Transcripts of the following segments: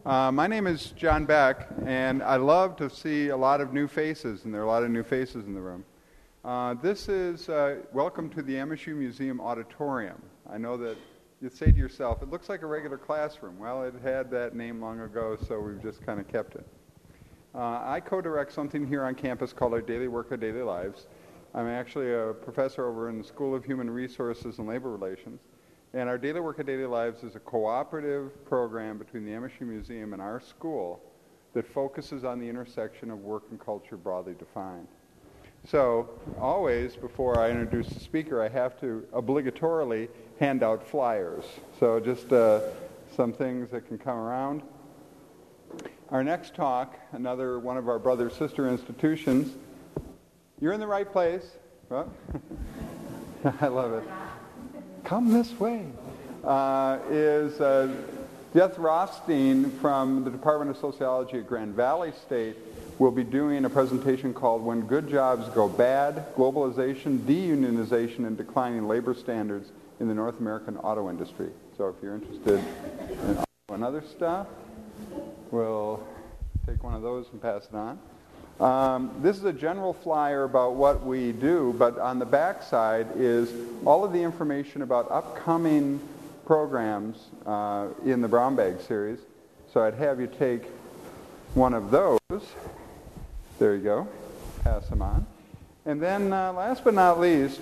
My name is John Beck, and I love to see a lot of new faces, and there are a lot of new faces in the room. This is welcome to the MSU Museum Auditorium. I know that you'd say to yourself, it looks like a regular classroom. Well, it had that name long ago, so we've just kind of kept it. I co-direct something here on campus called our Daily Work of Daily Lives. I'm actually a professor over in the School of Human Resources and Labor Relations. And our Daily Work of Daily Lives is a cooperative program between the MSU Museum and our school that focuses on the intersection of work and culture broadly defined. So, always, before I introduce the speaker, I have to obligatorily hand out flyers. So just some things that can come around. Our next talk, another one of our brother-sister institutions. You're in the right place. Well, I love it. Come this way, is Jeff Rothstein from the Department of Sociology at Grand Valley State will be doing a presentation called When Good Jobs Go Bad, Globalization, Deunionization, and Declining Labor Standards in the North American Auto Industry. So if you're interested in auto and other stuff, we'll take one of those and pass it on. This is a general flyer about what we do, but on the back side is all of the information about upcoming programs in the Brown Bag series. So I'd have you take one of those. There you go. Pass them on. And then last but not least,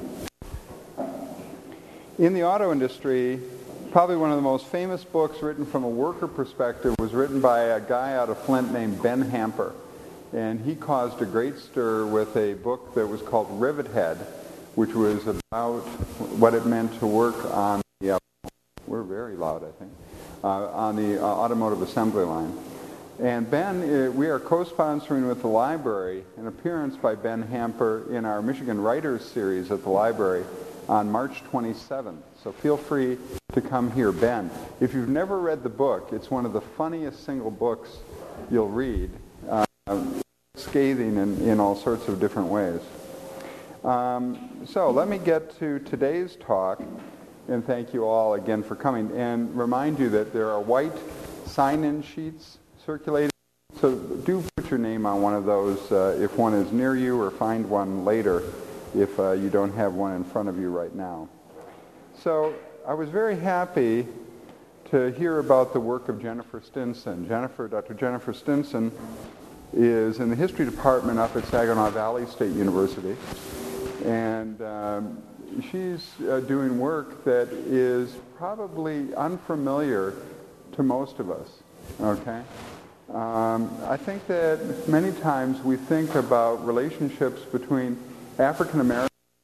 in the auto industry, probably one of the most famous books written from a worker perspective was written by a guy out of Flint named Ben Hamper. And he caused a great stir with a book that was called Rivet Head, which was about what it meant to work on the, we're very loud, I think, on the automotive assembly line. And Ben, we are co-sponsoring with the library an appearance by Ben Hamper in our Michigan Writers series at the library on March 27th. So feel free to come here. Ben, if you've never read the book, it's one of the funniest single books you'll read. Scathing in all sorts of different ways. So let me get to today's talk, and thank you all again for coming, and remind you that there are white sign-in sheets circulating, so do put your name on one of those if one is near you, or find one later if you don't have one in front of you right now. So I was very happy to hear about the work of Jennifer Stinson. Dr. Jennifer Stinson is in the history department up at Saginaw Valley State University, and she's doing work that is probably unfamiliar to most of us, okay? I think that many times we think about relationships between African Americans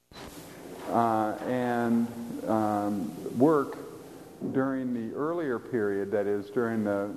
and work during the earlier period, that is during the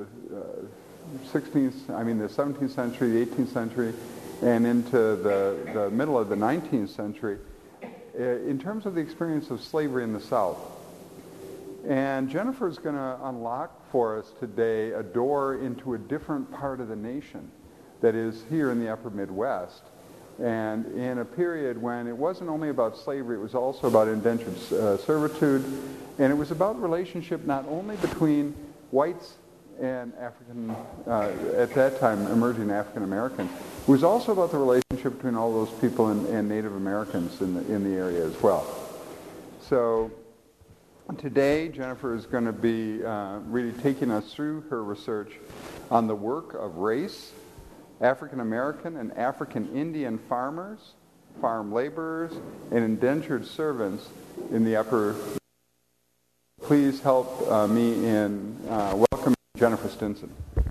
17th century, the 18th century, and into the middle of the 19th century, in terms of the experience of slavery in the South. And Jennifer's going to unlock for us today a door into a different part of the nation that is here in the upper Midwest. And in a period when it wasn't only about slavery, it was also about indentured servitude, and it was about the relationship not only between whites and African, at that time, emerging African Americans. It was also about the relationship between all those people and Native Americans in the area as well. So today, Jennifer is going to be really taking us through her research on the work of race, African American and African Indian farmers, farm laborers, and indentured servants in the upper. Please help me in welcoming Jennifer Stinson.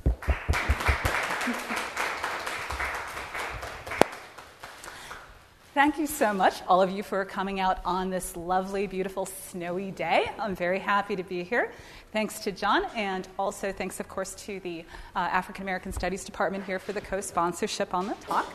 Thank you so much, all of you, for coming out on this lovely, beautiful, snowy day. I'm very happy to be here. Thanks to John, and also thanks, of course, to the African American Studies Department here for the co-sponsorship on the talk.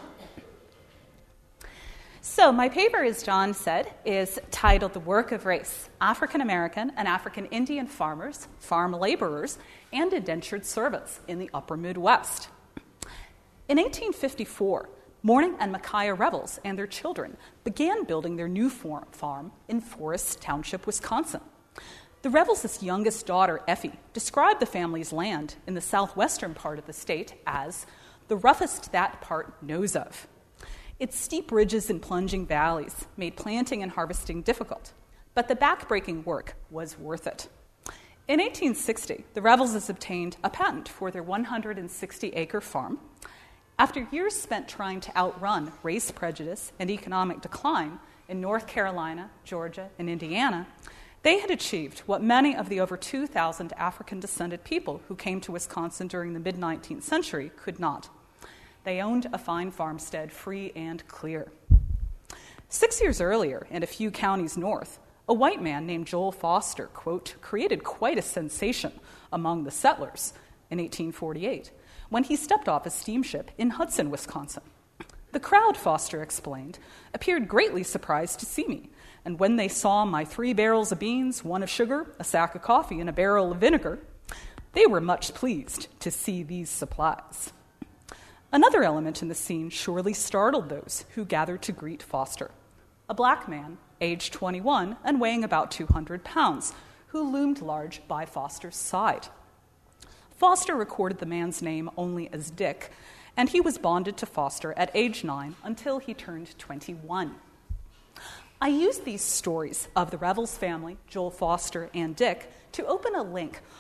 So my paper, as John said, is titled The Work of Race, African American and African Indian Farmers, Farm Laborers, and Indentured Servants in the Upper Midwest. In 1854, Morning and Micaiah Revels and their children began building their new farm in Forest Township, Wisconsin. The Revels' youngest daughter, Effie, described the family's land in the southwestern part of the state as the roughest that part knows of. Its steep ridges and plunging valleys made planting and harvesting difficult, but the backbreaking work was worth it. In 1860, the Revels obtained a patent for their 160-acre farm. After years spent trying to outrun race prejudice and economic decline in North Carolina, Georgia, and Indiana, they had achieved what many of the over 2,000 African-descended people who came to Wisconsin during the mid-19th century could not. They owned a fine farmstead, free and clear. 6 years earlier, in a few counties north, a white man named Joel Foster, quote, created quite a sensation among the settlers in 1848 when he stepped off a steamship in Hudson, Wisconsin. The crowd, Foster explained, appeared greatly surprised to see me, and when they saw my 3 barrels of beans, 1 of sugar, a sack of coffee, and a barrel of vinegar, they were much pleased to see these supplies. Another element in the scene surely startled those who gathered to greet Foster, a black man, aged 21 and weighing about 200 pounds, who loomed large by Foster's side. Foster recorded the man's name only as Dick, and he was bonded to Foster at age 9 until he turned 21. I used these stories of the Revels family, Joel Foster and Dick, to open a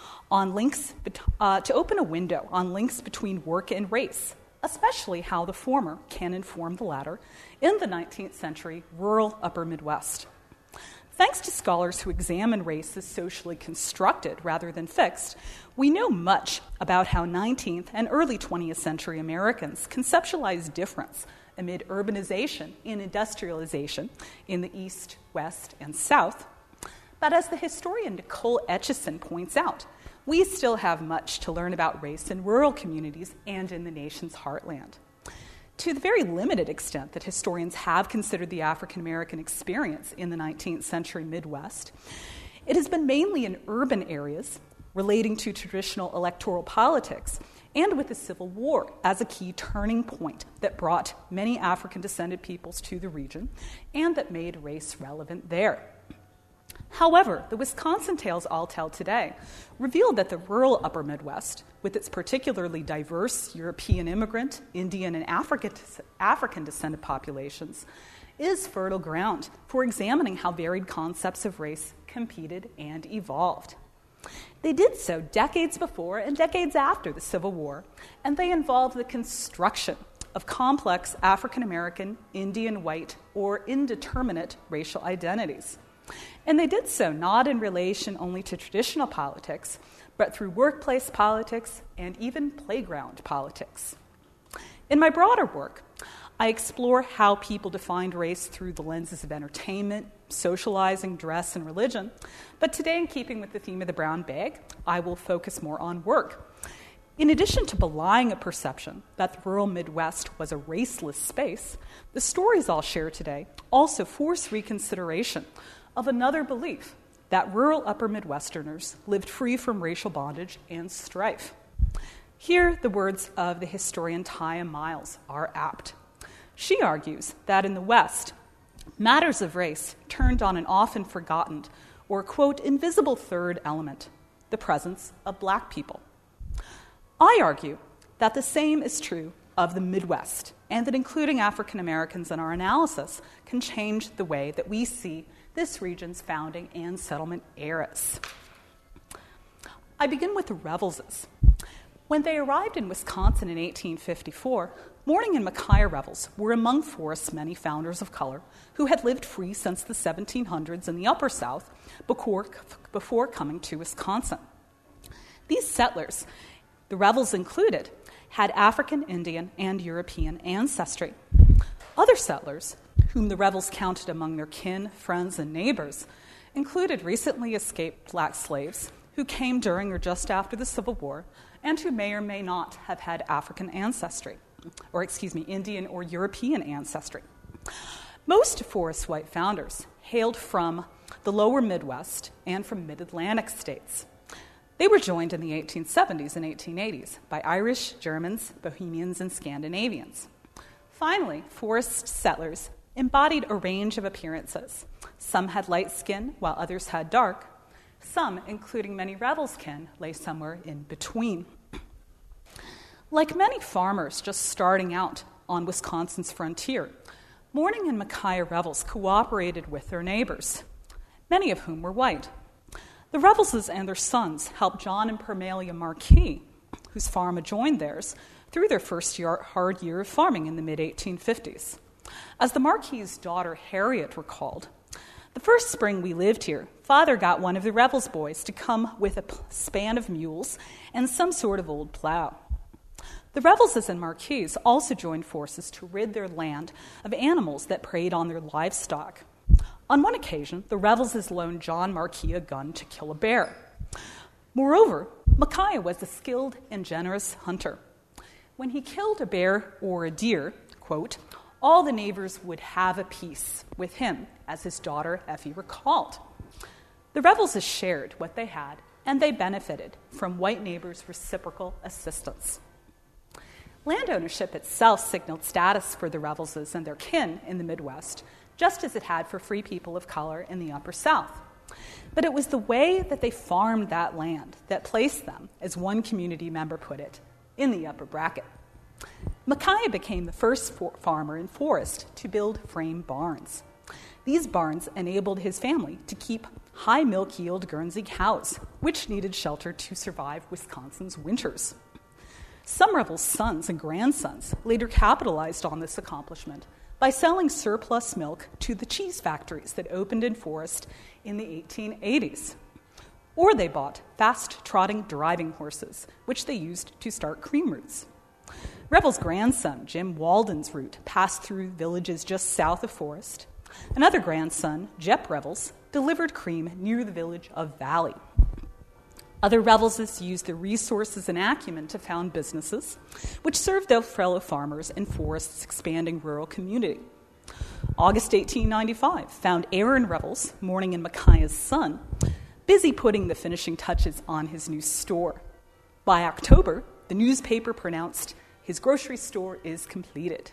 window on links between work and race, especially how the former can inform the latter in the 19th century rural Upper Midwest. Thanks to scholars who examine race as socially constructed rather than fixed, we know much about how 19th and early 20th century Americans conceptualized difference amid urbanization and industrialization in the East, West, and South. But as the historian Nicole Etchison points out, we still have much to learn about race in rural communities and in the nation's heartland. To the very limited extent that historians have considered the African American experience in the 19th century Midwest, it has been mainly in urban areas relating to traditional electoral politics and with the Civil War as a key turning point that brought many African-descended peoples to the region and that made race relevant there. However, the Wisconsin tales I'll tell today reveal that the rural Upper Midwest, with its particularly diverse European immigrant, Indian, and African-descended populations, is fertile ground for examining how varied concepts of race competed and evolved. They did so decades before and decades after the Civil War, and they involved the construction of complex African American, Indian, white, or indeterminate racial identities. And they did so not in relation only to traditional politics, but through workplace politics and even playground politics. In my broader work, I explore how people defined race through the lenses of entertainment, socializing, dress, and religion. But today, in keeping with the theme of the brown bag, I will focus more on work. In addition to belying a perception that the rural Midwest was a raceless space, the stories I'll share today also force reconsideration of another belief that rural Upper Midwesterners lived free from racial bondage and strife. Here, the words of the historian Taya Miles are apt. She argues that in the West, matters of race turned on an often forgotten or, quote, invisible third element, the presence of black people. I argue that the same is true of the Midwest, and that including African Americans in our analysis can change the way that we see this region's founding and settlement eras. I begin with the Revelses. When they arrived in Wisconsin in 1854, Mourning and Micaiah Revels were among Forrest's many founders of color who had lived free since the 1700s in the Upper South before coming to Wisconsin. These settlers, the Revels included, had African, Indian, and European ancestry. Other settlers, whom the Revels counted among their kin, friends, and neighbors, included recently escaped black slaves who came during or just after the Civil War and who may or may not have had African ancestry, Indian or European ancestry. Most of Forrest's white founders hailed from the lower Midwest and from mid-Atlantic states. They were joined in the 1870s and 1880s by Irish, Germans, Bohemians, and Scandinavians. Finally, Forrest settlers embodied a range of appearances. Some had light skin, while others had dark. Some, including many Revels kin, lay somewhere in between. Like many farmers just starting out on Wisconsin's frontier, Morning and Micaiah Revels cooperated with their neighbors, many of whom were white. The Revelses and their sons helped John and Permalia Marquis, whose farm adjoined theirs, through their first hard year of farming in the mid-1850s. As the Marquis' daughter Harriet recalled, "The first spring we lived here, Father got one of the Revels boys to come with a span of mules and some sort of old plow. The Revelses and Marquis also joined forces to rid their land of animals that preyed on their livestock. On one occasion, the Revelses loaned John Marquis a gun to kill a bear. Moreover, Micaiah was a skilled and generous hunter. When he killed a bear or a deer, quote, all the neighbors would have a piece with him, as his daughter Effie recalled. The Revelses shared what they had, and they benefited from white neighbors' reciprocal assistance. Land ownership itself signaled status for the Revelses and their kin in the Midwest, just as it had for free people of color in the Upper South. But it was the way that they farmed that land that placed them, as one community member put it, in the upper bracket. Micaiah became the first farmer in Forest to build frame barns. These barns enabled his family to keep high milk yield Guernsey cows, which needed shelter to survive Wisconsin's winters. Some Revels' sons and grandsons later capitalized on this accomplishment by selling surplus milk to the cheese factories that opened in Forest in the 1880s. Or they bought fast-trotting driving horses, which they used to start cream routes. Revels' grandson, Jim Walden's route, passed through villages just south of Forest. Another grandson, Jep Revels, delivered cream near the village of Valley. Other Revelses used their resources and acumen to found businesses, which served their fellow farmers in Forest's expanding rural community. August 1895 found Aaron Revels, Morning and Micaiah's son, busy putting the finishing touches on his new store. By October, the newspaper pronounced his grocery store is completed.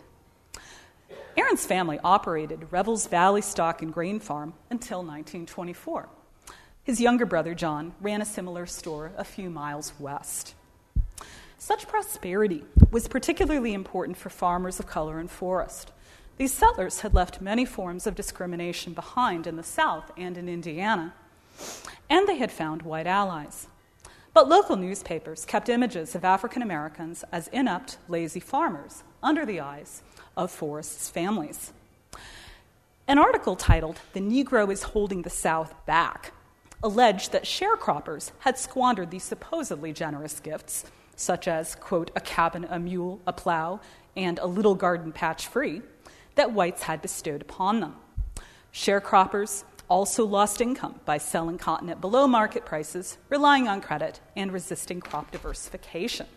Aaron's family operated Revels Valley Stock and Grain Farm until 1924. His younger brother, John, ran a similar store a few miles west. Such prosperity was particularly important for farmers of color in Forest. These settlers had left many forms of discrimination behind in the South and in Indiana, and they had found white allies. But local newspapers kept images of African Americans as inept, lazy farmers under the eyes of Forest's families. An article titled, "The Negro is Holding the South Back," alleged that sharecroppers had squandered these supposedly generous gifts, such as, quote, a cabin, a mule, a plow, and a little garden patch free, that whites had bestowed upon them. Sharecroppers also lost income by selling cotton at below market prices, relying on credit, and resisting crop diversification.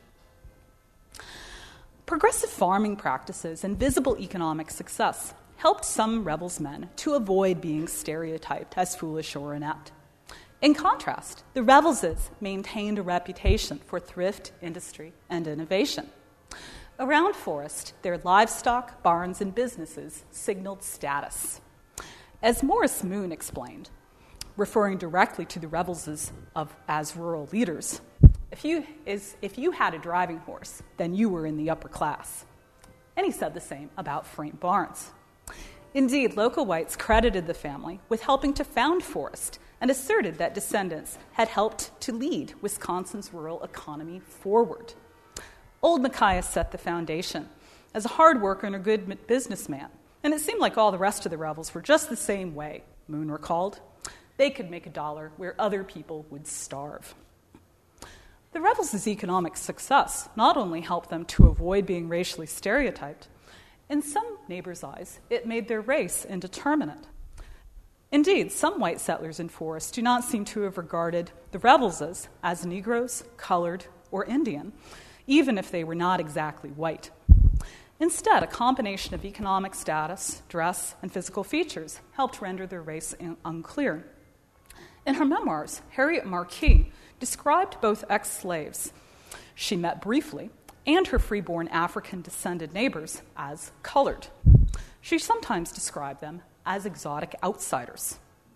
Progressive farming practices and visible economic success helped some Revels men to avoid being stereotyped as foolish or inept. In contrast, the Revelses maintained a reputation for thrift, industry, and innovation. Around Forest, their livestock, barns, and businesses signaled status. As Morris Moon explained, referring directly to the Revelses as rural leaders, if you had a driving horse, then you were in the upper class. And he said the same about frame barns. Indeed, local whites credited the family with helping to found Forest and asserted that descendants had helped to lead Wisconsin's rural economy forward. Old Micaiah set the foundation as a hard worker and a good businessman, and it seemed like all the rest of the Revels were just the same way, Moon recalled. They could make a dollar where other people would starve. The Revels' economic success not only helped them to avoid being racially stereotyped, in some neighbors' eyes, it made their race indeterminate. Indeed, some white settlers in Forest do not seem to have regarded the Revelses as Negroes, colored, or Indian, even if they were not exactly white. Instead, a combination of economic status, dress, and physical features helped render their race unclear. In her memoirs, Harriet Marquis described both ex-slaves she met briefly and her freeborn African-descended neighbors as colored. She sometimes described them as exotic outsiders.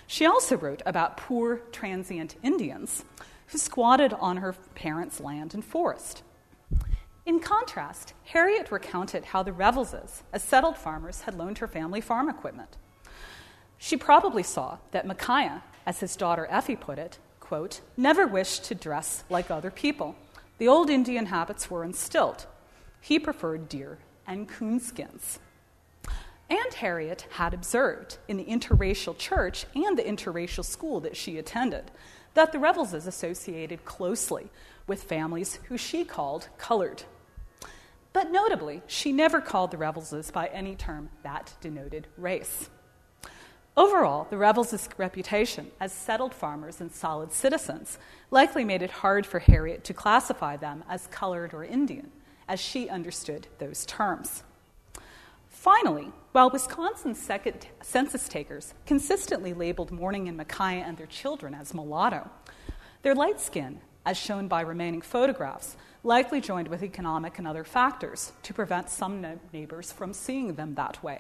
She also wrote about poor, transient Indians who squatted on her parents' land and forest. In contrast, Harriet recounted how the Revelses, as settled farmers, had loaned her family farm equipment. She probably saw that Micaiah, as his daughter Effie put it, quote, never wished to dress like other people. The old Indian habits were instilled. He preferred deer and coonskins. And Harriet had observed in the interracial church and the interracial school that she attended that the Revelses associated closely with families who she called colored. But notably, she never called the Revelses by any term that denoted race. Overall, the Revelses' reputation as settled farmers and solid citizens likely made it hard for Harriet to classify them as colored or Indian, as she understood those terms. Finally, while Wisconsin's second census takers consistently labeled Morning and Micaiah and their children as mulatto, their light skin, as shown by remaining photographs, likely joined with economic and other factors to prevent some neighbors from seeing them that way.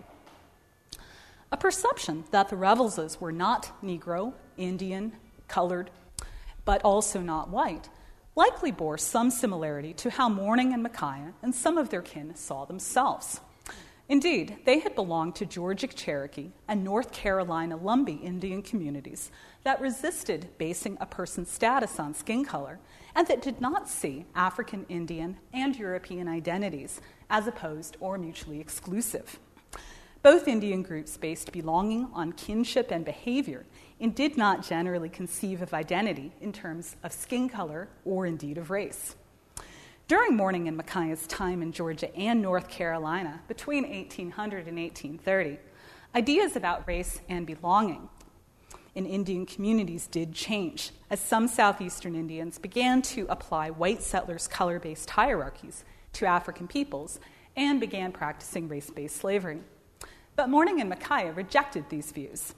A perception that the Revelses were not Negro, Indian, colored, but also not white, likely bore some similarity to how Morning and Micaiah and some of their kin saw themselves. Indeed, they had belonged to Georgia Cherokee and North Carolina Lumbee Indian communities that resisted basing a person's status on skin color and that did not see African Indian and European identities as opposed or mutually exclusive. Both Indian groups based belonging on kinship and behavior and did not generally conceive of identity in terms of skin color or indeed of race. During Morning and Micaiah's time in Georgia and North Carolina between 1800 and 1830, ideas about race and belonging in Indian communities did change as some southeastern Indians began to apply white settlers' color-based hierarchies to African peoples and began practicing race-based slavery. But Morning and Micaiah rejected these views.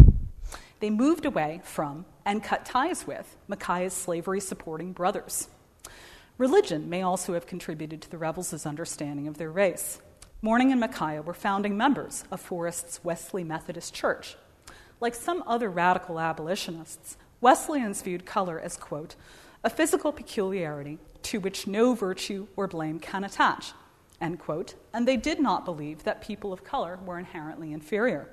They moved away from and cut ties with Micaiah's slavery-supporting brothers. Religion may also have contributed to the Revelses' understanding of their race. Morning and Micaiah were founding members of Forest's Wesley Methodist Church. Like some other radical abolitionists, Wesleyans viewed color as, quote, a physical peculiarity to which no virtue or blame can attach, end quote, and they did not believe that people of color were inherently inferior.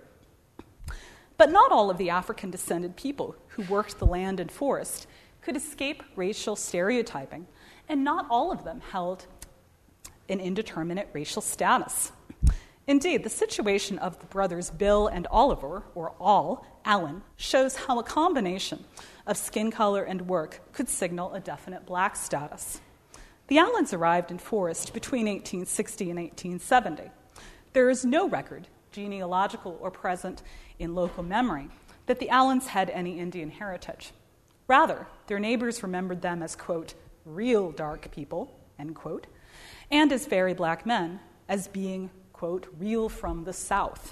But not all of the African-descended people who worked the land and forest could escape racial stereotyping, and not all of them held an indeterminate racial status. Indeed, the situation of the brothers Bill and Oliver, or All, Allen, shows how a combination of skin color and work could signal a definite black status. The Allens arrived in Forest between 1860 and 1870. There is no record, genealogical or present in local memory, that the Allens had any Indian heritage. Rather, their neighbors remembered them as, quote, real dark people, end quote, and as very black men, as being, quote, real from the South.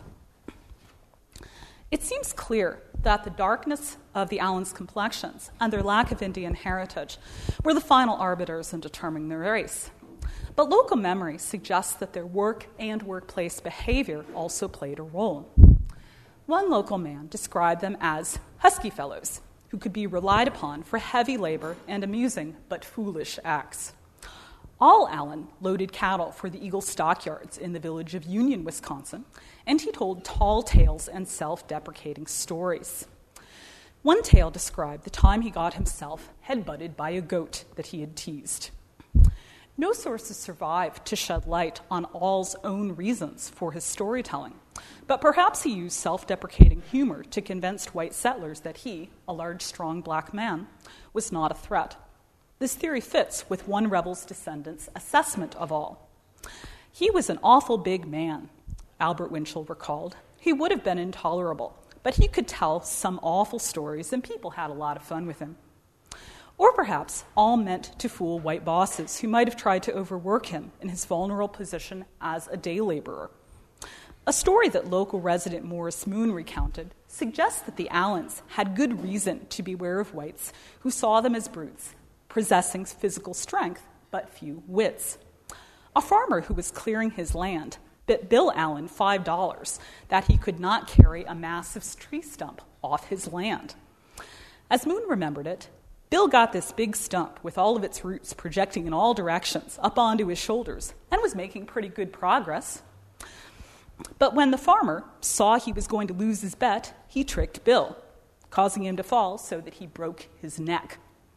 It seems clear that the darkness of the Allens' complexions and their lack of Indian heritage were the final arbiters in determining their race. But local memory suggests that their work and workplace behavior also played a role. One local man described them as husky fellows who could be relied upon for heavy labor and amusing but foolish acts. All Allen loaded cattle for the Eagle stockyards in the village of Union, Wisconsin, and he told tall tales and self-deprecating stories. One tale described the time he got himself head-butted by a goat that he had teased. No sources survive to shed light on All's own reasons for his storytelling, but perhaps he used self-deprecating humor to convince white settlers that he, a large, strong black man, was not a threat. This theory fits with one rebel's descendant's assessment of All. He was an awful big man, Albert Winchell recalled. He would have been intolerable, but he could tell some awful stories and people had a lot of fun with him. Or perhaps All meant to fool white bosses who might have tried to overwork him in his vulnerable position as a day laborer. A story that local resident Morris Moon recounted suggests that the Allens had good reason to beware of whites who saw them as brutes, possessing physical strength but few wits. A farmer who was clearing his land bit Bill Allen $5 that he could not carry a massive tree stump off his land. As Moon remembered it, Bill got this big stump with all of its roots projecting in all directions up onto his shoulders and was making pretty good progress. But when the farmer saw he was going to lose his bet, he tricked Bill, causing him to fall so that he broke his neck.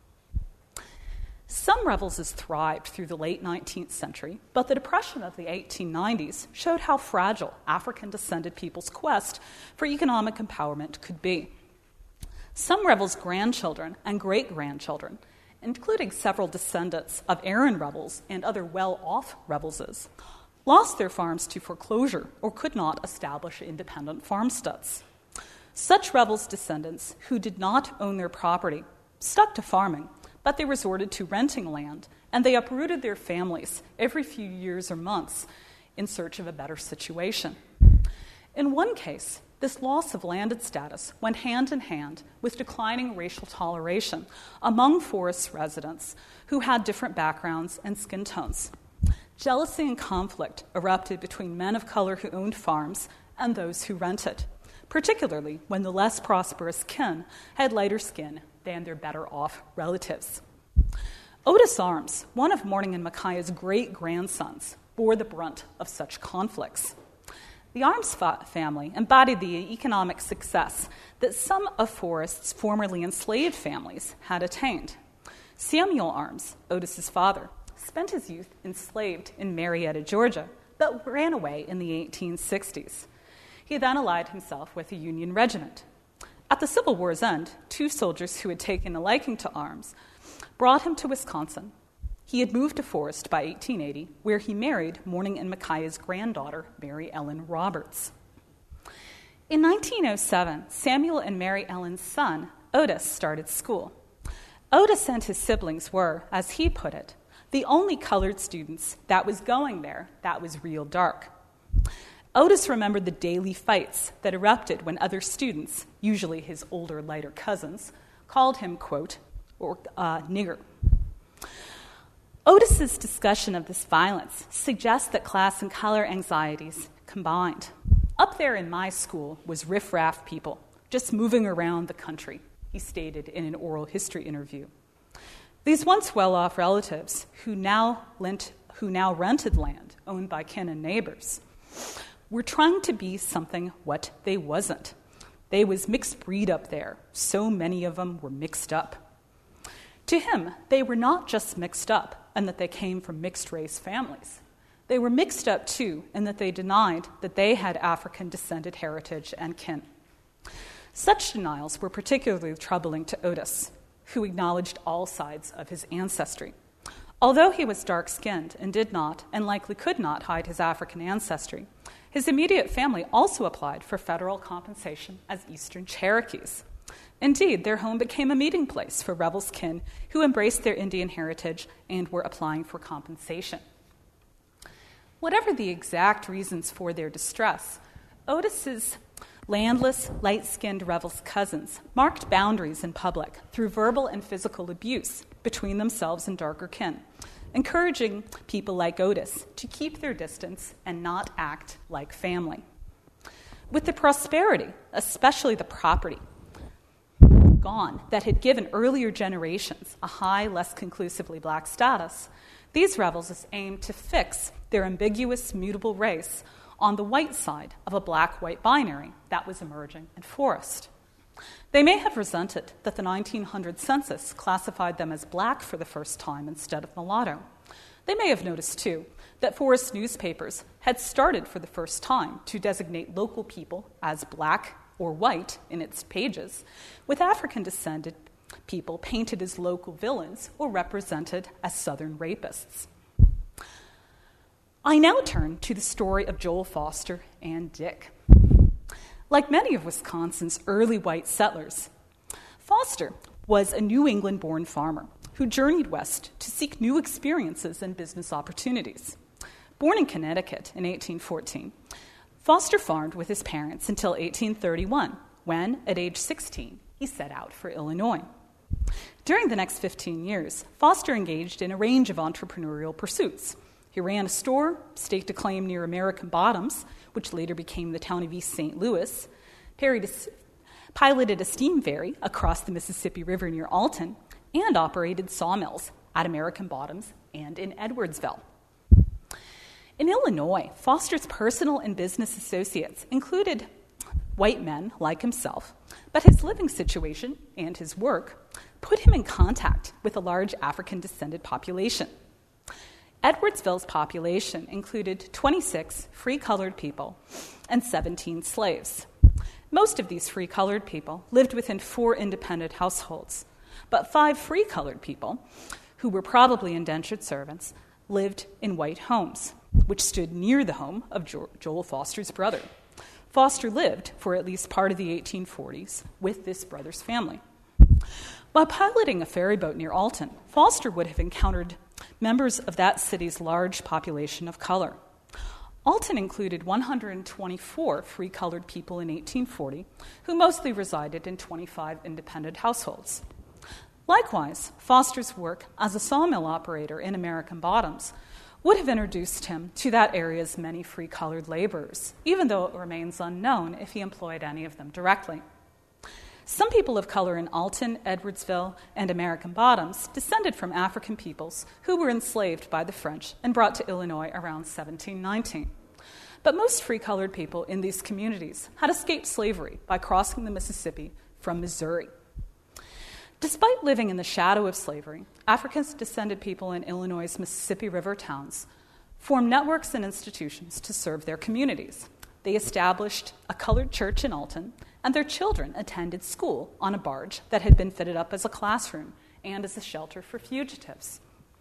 Some revels thrived through the late 19th century, but the Depression of the 1890s showed how fragile African-descended people's quest for economic empowerment could be. Some revels' grandchildren and great-grandchildren, including several descendants of Aaron rebels and other well-off rebelses, lost their farms to foreclosure or could not establish independent farmsteads. Such rebels' descendants who did not own their property stuck to farming, but they resorted to renting land, and they uprooted their families every few years or months in search of a better situation. In one case, this loss of landed status went hand in hand with declining racial toleration among forest residents who had different backgrounds and skin tones. Jealousy and conflict erupted between men of color who owned farms and those who rented, particularly when the less prosperous kin had lighter skin than their better-off relatives. Otis Arms, one of Morning and Micaiah's great-grandsons, bore the brunt of such conflicts. The Arms family embodied the economic success that some of Forrest's formerly enslaved families had attained. Samuel Arms, Otis's father, spent his youth enslaved in Marietta, Georgia, but ran away in the 1860s. He then allied himself with a Union regiment. At the Civil War's end, two soldiers who had taken a liking to Arms brought him to Wisconsin. He had moved to Forest by 1880, where he married Morning and Micaiah's granddaughter, Mary Ellen Roberts. In 1907, Samuel and Mary Ellen's son, Otis, started school. Otis and his siblings were, as he put it, the only colored students that was going there that was real dark. Otis remembered the daily fights that erupted when other students, usually his older, lighter cousins, called him, quote, nigger. Otis's discussion of this violence suggests that class and color anxieties combined. Up there in my school was riff-raff people, just moving around the country, he stated in an oral history interview. These once well-off relatives who now rented land owned by kin and neighbors were trying to be something what they wasn't. They was mixed breed up there. So many of them were mixed up. To him, they were not just mixed up and that they came from mixed-race families. They were mixed up, too, in that they denied that they had African-descended heritage and kin. Such denials were particularly troubling to Otis, who acknowledged all sides of his ancestry. Although he was dark-skinned and did not, and likely could not, hide his African ancestry, his immediate family also applied for federal compensation as Eastern Cherokees. Indeed, their home became a meeting place for rebels' kin who embraced their Indian heritage and were applying for compensation. Whatever the exact reasons for their distress, Otis's landless, light-skinned rebels' cousins marked boundaries in public through verbal and physical abuse between themselves and darker kin, encouraging people like Otis to keep their distance and not act like family. With the prosperity, especially the property, gone that had given earlier generations a high, less conclusively black status, these rebels aimed to fix their ambiguous, mutable race on the white side of a black-white binary that was emerging in Forest. They may have resented that the 1900 census classified them as black for the first time instead of mulatto. They may have noticed, too, that Forest newspapers had started for the first time to designate local people as black or white in its pages, with African-descended people painted as local villains or represented as Southern rapists. I now turn to the story of Joel Foster and Dick. Like many of Wisconsin's early white settlers, Foster was a New England-born farmer who journeyed west to seek new experiences and business opportunities. Born in Connecticut in 1814, Foster farmed with his parents until 1831, when, at age 16, he set out for Illinois. During the next 15 years, Foster engaged in a range of entrepreneurial pursuits. He ran a store, staked a claim near American Bottoms, which later became the town of East St. Louis, piloted a steam ferry across the Mississippi River near Alton, and operated sawmills at American Bottoms and in Edwardsville. In Illinois, Foster's personal and business associates included white men like himself, but his living situation and his work put him in contact with a large African-descended population. Edwardsville's population included 26 free colored people and 17 slaves. Most of these free colored people lived within 4 independent households, but 5 free colored people, who were probably indentured servants, lived in white homes, which stood near the home of Joel Foster's brother. Foster lived for at least part of the 1840s with this brother's family. While piloting a ferry boat near Alton, Foster would have encountered members of that city's large population of color. Alton included 124 free colored people in 1840, who mostly resided in 25 independent households. Likewise, Foster's work as a sawmill operator in American Bottoms would have introduced him to that area's many free colored laborers, even though it remains unknown if he employed any of them directly. Some people of color in Alton, Edwardsville, and American Bottoms descended from African peoples who were enslaved by the French and brought to Illinois around 1719. But most free-colored people in these communities had escaped slavery by crossing the Mississippi from Missouri. Despite living in the shadow of slavery, African-descended people in Illinois' Mississippi River towns formed networks and institutions to serve their communities. They established a colored church in Alton, and their children attended school on a barge that had been fitted up as a classroom and as a shelter for fugitives.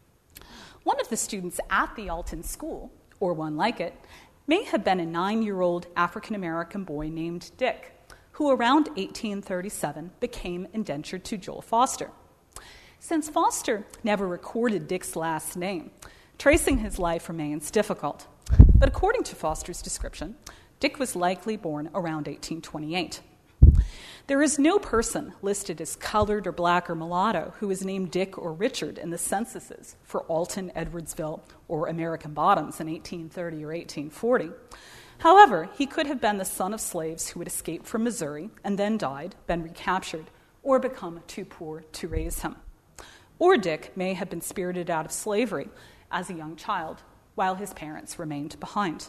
One of the students at the Alton school, or one like it, may have been a 9-year-old African-American boy named Dick, who around 1837 became indentured to Joel Foster. Since Foster never recorded Dick's last name, tracing his life remains difficult. But according to Foster's description, Dick was likely born around 1828. There is no person listed as colored or black or mulatto who is named Dick or Richard in the censuses for Alton, Edwardsville, or American Bottoms in 1830 or 1840. However, he could have been the son of slaves who had escaped from Missouri and then died, been recaptured, or become too poor to raise him. Or Dick may have been spirited out of slavery as a young child while his parents remained behind.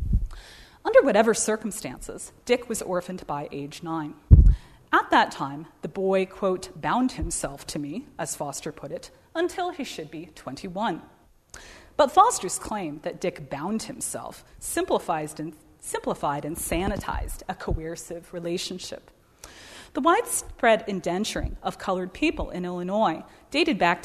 Under whatever circumstances, Dick was orphaned by age 9. At that time, the boy, quote, bound himself to me, as Foster put it, until he should be 21. But Foster's claim that Dick bound himself simplified and sanitized a coercive relationship. The widespread indenturing of colored people in Illinois dated back to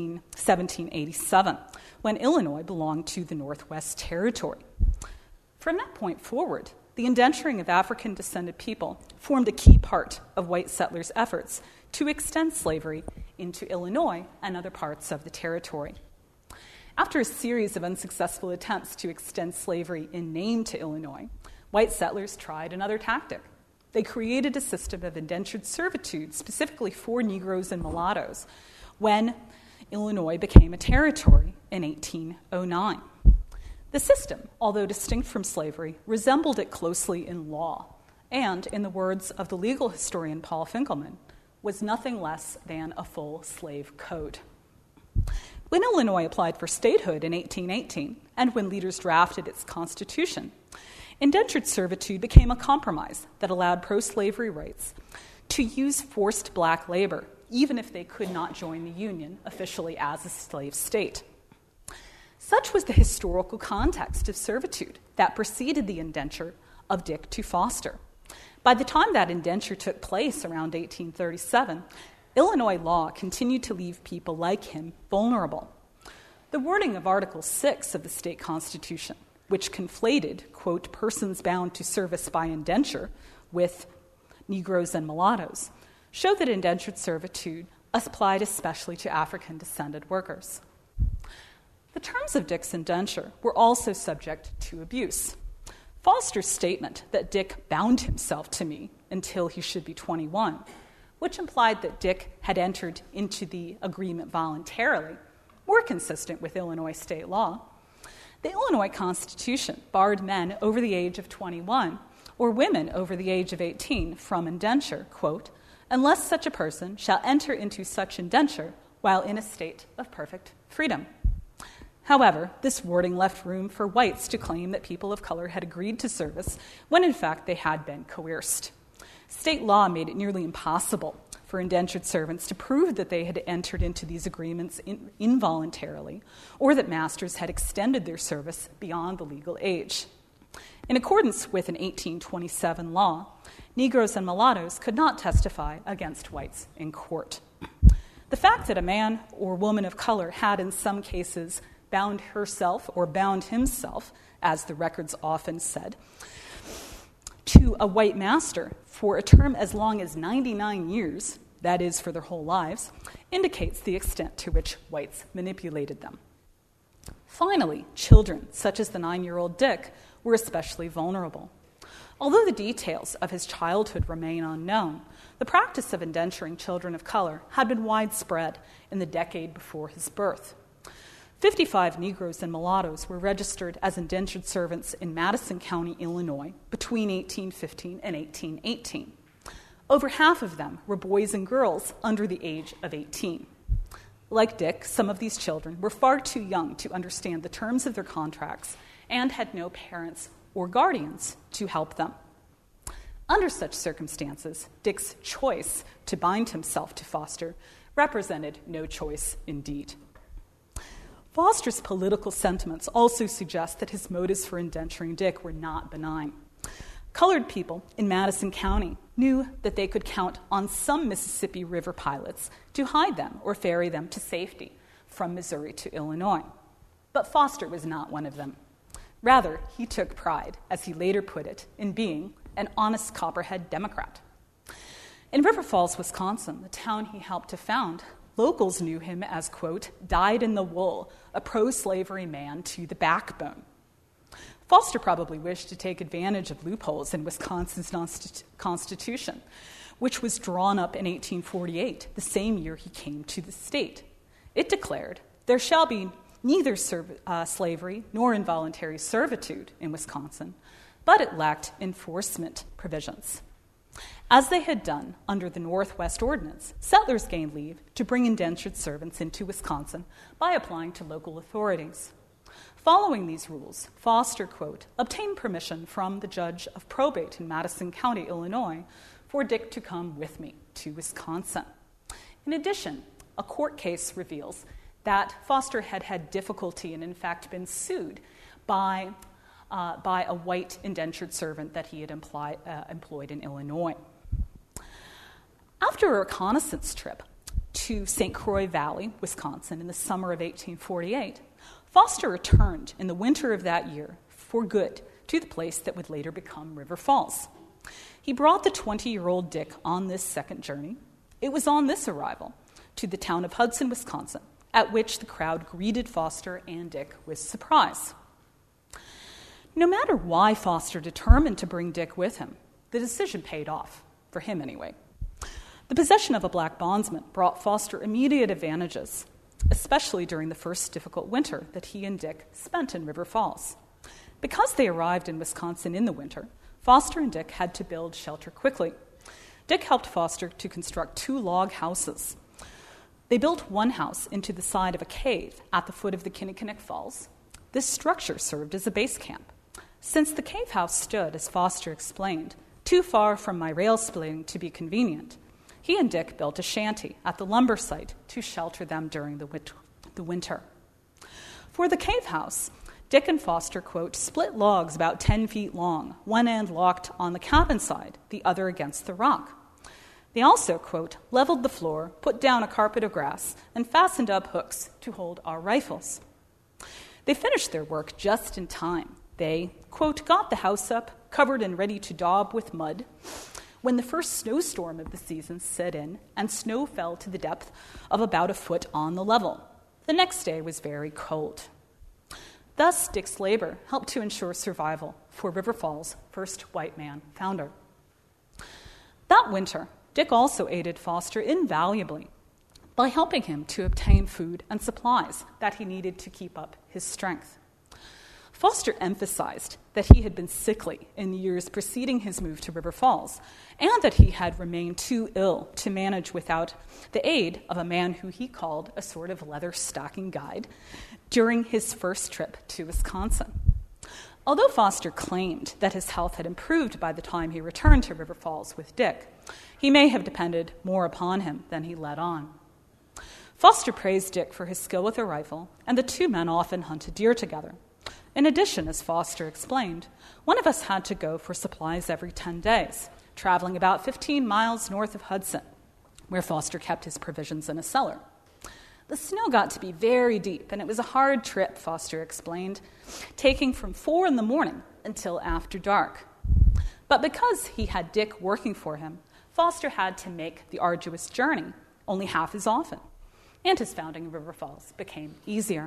1787, when Illinois belonged to the Northwest Territory. From that point forward, the indenturing of African-descended people formed a key part of white settlers' efforts to extend slavery into Illinois and other parts of the territory. After a series of unsuccessful attempts to extend slavery in name to Illinois, white settlers tried another tactic. They created a system of indentured servitude specifically for Negroes and mulattoes when Illinois became a territory in 1809. The system, although distinct from slavery, resembled it closely in law, and, in the words of the legal historian Paul Finkelman, was nothing less than a full slave code. When Illinois applied for statehood in 1818, and when leaders drafted its constitution, indentured servitude became a compromise that allowed pro-slavery rights to use forced black labor, even if they could not join the Union officially as a slave state. Such was the historical context of servitude that preceded the indenture of Dick to Foster. By the time that indenture took place around 1837, Illinois law continued to leave people like him vulnerable. The wording of Article 6 of the state constitution, which conflated, quote, persons bound to service by indenture with Negroes and mulattoes, showed that indentured servitude applied especially to African-descended workers. The terms of Dick's indenture were also subject to abuse. Foster's statement that Dick bound himself to me until he should be 21, which implied that Dick had entered into the agreement voluntarily, were consistent with Illinois state law. The Illinois Constitution barred men over the age of 21 or women over the age of 18 from indenture, quote, unless such a person shall enter into such indenture while in a state of perfect freedom. However, this wording left room for whites to claim that people of color had agreed to service when in fact they had been coerced. State law made it nearly impossible for indentured servants to prove that they had entered into these agreements involuntarily or that masters had extended their service beyond the legal age. In accordance with an 1827 law, Negroes and mulattoes could not testify against whites in court. The fact that a man or woman of color had in some cases bound herself or bound himself, as the records often said, to a white master for a term as long as 99 years, that is, for their whole lives, indicates the extent to which whites manipulated them. Finally, children, such as the 9-year-old Dick, were especially vulnerable. Although the details of his childhood remain unknown, the practice of indenturing children of color had been widespread in the decade before his birth. 55 Negroes and mulattoes were registered as indentured servants in Madison County, Illinois, between 1815 and 1818. Over half of them were boys and girls under the age of 18. Like Dick, some of these children were far too young to understand the terms of their contracts and had no parents or guardians to help them. Under such circumstances, Dick's choice to bind himself to Foster represented no choice indeed. Foster's political sentiments also suggest that his motives for indenturing Dick were not benign. Colored people in Madison County knew that they could count on some Mississippi River pilots to hide them or ferry them to safety from Missouri to Illinois. But Foster was not one of them. Rather, he took pride, as he later put it, in being an honest Copperhead Democrat. In River Falls, Wisconsin, the town he helped to found, locals knew him as, quote, dyed-in-the-wool, a pro-slavery man to the backbone. Foster probably wished to take advantage of loopholes in Wisconsin's constitution, which was drawn up in 1848, the same year he came to the state. It declared, there shall be neither slavery nor involuntary servitude in Wisconsin, but it lacked enforcement provisions. As they had done under the Northwest Ordinance, settlers gained leave to bring indentured servants into Wisconsin by applying to local authorities. Following these rules, Foster, quote, obtained permission from the judge of probate in Madison County, Illinois, for Dick to come with me to Wisconsin. In addition, a court case reveals that Foster had had difficulty and, in fact, been sued by a white indentured servant that he had employed in Illinois. After a reconnaissance trip to St. Croix Valley, Wisconsin, in the summer of 1848, Foster returned in the winter of that year for good to the place that would later become River Falls. He brought the 20-year-old Dick on this second journey. It was on this arrival to the town of Hudson, Wisconsin, at which the crowd greeted Foster and Dick with surprise. No matter why Foster determined to bring Dick with him, the decision paid off, for him anyway. The possession of a black bondsman brought Foster immediate advantages, especially during the first difficult winter that he and Dick spent in River Falls. Because they arrived in Wisconsin in the winter, Foster and Dick had to build shelter quickly. Dick helped Foster to construct 2 log houses. They built one house into the side of a cave at the foot of the Kinnickinnick Falls. This structure served as a base camp. Since the cave house stood, as Foster explained, too far from my rail splitting to be convenient, he and Dick built a shanty at the lumber site to shelter them during the winter. For the cave house, Dick and Foster, quote, split logs about 10 feet long, one end locked on the cabin side, the other against the rock. They also, quote, leveled the floor, put down a carpet of grass, and fastened up hooks to hold our rifles. They finished their work just in time. They, quote, got the house up, covered and ready to daub with mud, when the first snowstorm of the season set in and snow fell to the depth of about a foot on the level. The next day was very cold. Thus, Dick's labor helped to ensure survival for River Falls' first white man founder. That winter, Dick also aided Foster invaluably by helping him to obtain food and supplies that he needed to keep up his strength. Foster emphasized that he had been sickly in the years preceding his move to River Falls, and that he had remained too ill to manage without the aid of a man who he called a sort of leather stocking guide during his first trip to Wisconsin. Although Foster claimed that his health had improved by the time he returned to River Falls with Dick, he may have depended more upon him than he let on. Foster praised Dick for his skill with a rifle, and the two men often hunted deer together. In addition, as Foster explained, one of us had to go for supplies every 10 days, traveling about 15 miles north of Hudson, where Foster kept his provisions in a cellar. The snow got to be very deep, and it was a hard trip, Foster explained, taking from 4 in the morning until after dark. But because he had Dick working for him, Foster had to make the arduous journey only half as often, and his founding of River Falls became easier.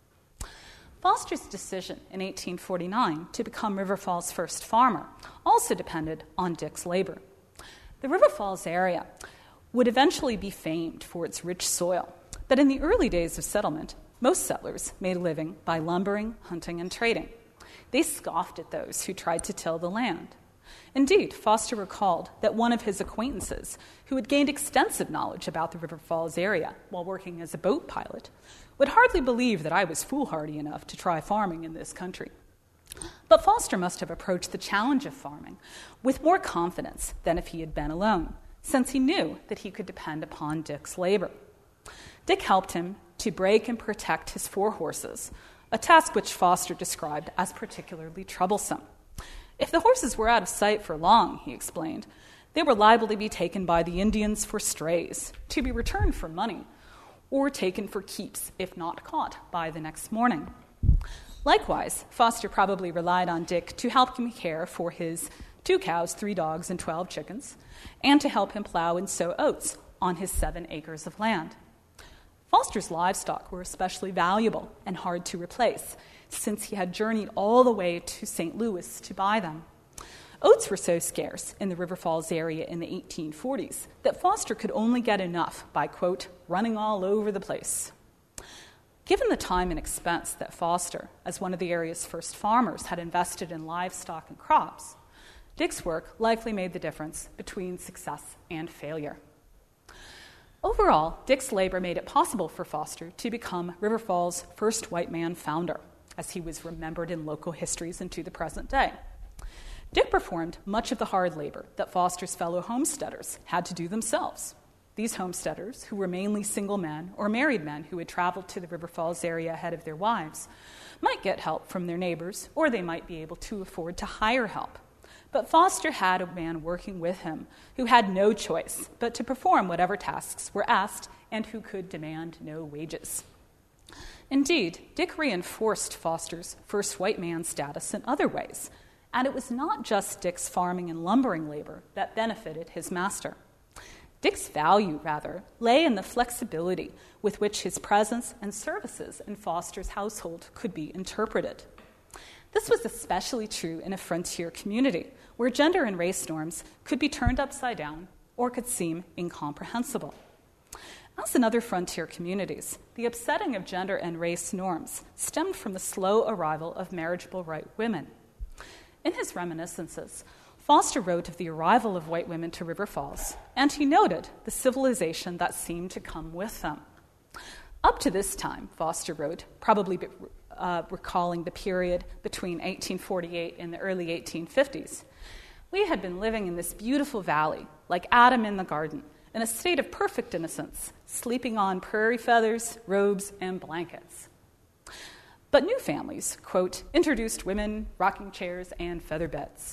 Foster's decision in 1849 to become River Falls' first farmer also depended on Dick's labor. The River Falls area would eventually be famed for its rich soil, but in the early days of settlement, most settlers made a living by lumbering, hunting, and trading. They scoffed at those who tried to till the land. Indeed, Foster recalled that one of his acquaintances, who had gained extensive knowledge about the River Falls area while working as a boat pilot, would hardly believe that I was foolhardy enough to try farming in this country. But Foster must have approached the challenge of farming with more confidence than if he had been alone, since he knew that he could depend upon Dick's labor. Dick helped him to break and protect his 4 horses, a task which Foster described as particularly troublesome. If the horses were out of sight for long, he explained, they were liable to be taken by the Indians for strays, to be returned for money, or taken for keeps if not caught by the next morning. Likewise, Foster probably relied on Dick to help him care for his 2 cows, 3 dogs, and 12 chickens, and to help him plow and sow oats on his 7 acres of land. Foster's livestock were especially valuable and hard to replace, since he had journeyed all the way to St. Louis to buy them. Oats were so scarce in the River Falls area in the 1840s that Foster could only get enough by, quote, running all over the place. Given the time and expense that Foster, as one of the area's first farmers, had invested in livestock and crops, Dick's work likely made the difference between success and failure. Overall, Dick's labor made it possible for Foster to become River Falls' first white man founder, as he was remembered in local histories and to the present day. Dick performed much of the hard labor that Foster's fellow homesteaders had to do themselves. These homesteaders, who were mainly single men or married men who had traveled to the River Falls area ahead of their wives, might get help from their neighbors, or they might be able to afford to hire help. But Foster had a man working with him who had no choice but to perform whatever tasks were asked and who could demand no wages. Indeed, Dick reinforced Foster's first white man status in other ways, and it was not just Dick's farming and lumbering labor that benefited his master. Dick's value, rather, lay in the flexibility with which his presence and services in Foster's household could be interpreted. This was especially true in a frontier community, where gender and race norms could be turned upside down or could seem incomprehensible. As in other frontier communities, the upsetting of gender and race norms stemmed from the slow arrival of marriageable white women. In his reminiscences, Foster wrote of the arrival of white women to River Falls, and he noted the civilization that seemed to come with them. Up to this time, Foster wrote, probably recalling the period between 1848 and the early 1850s, we had been living in this beautiful valley, like Adam in the garden, in a state of perfect innocence, sleeping on prairie feathers, robes, and blankets. But new families, quote, introduced women, rocking chairs, and feather beds.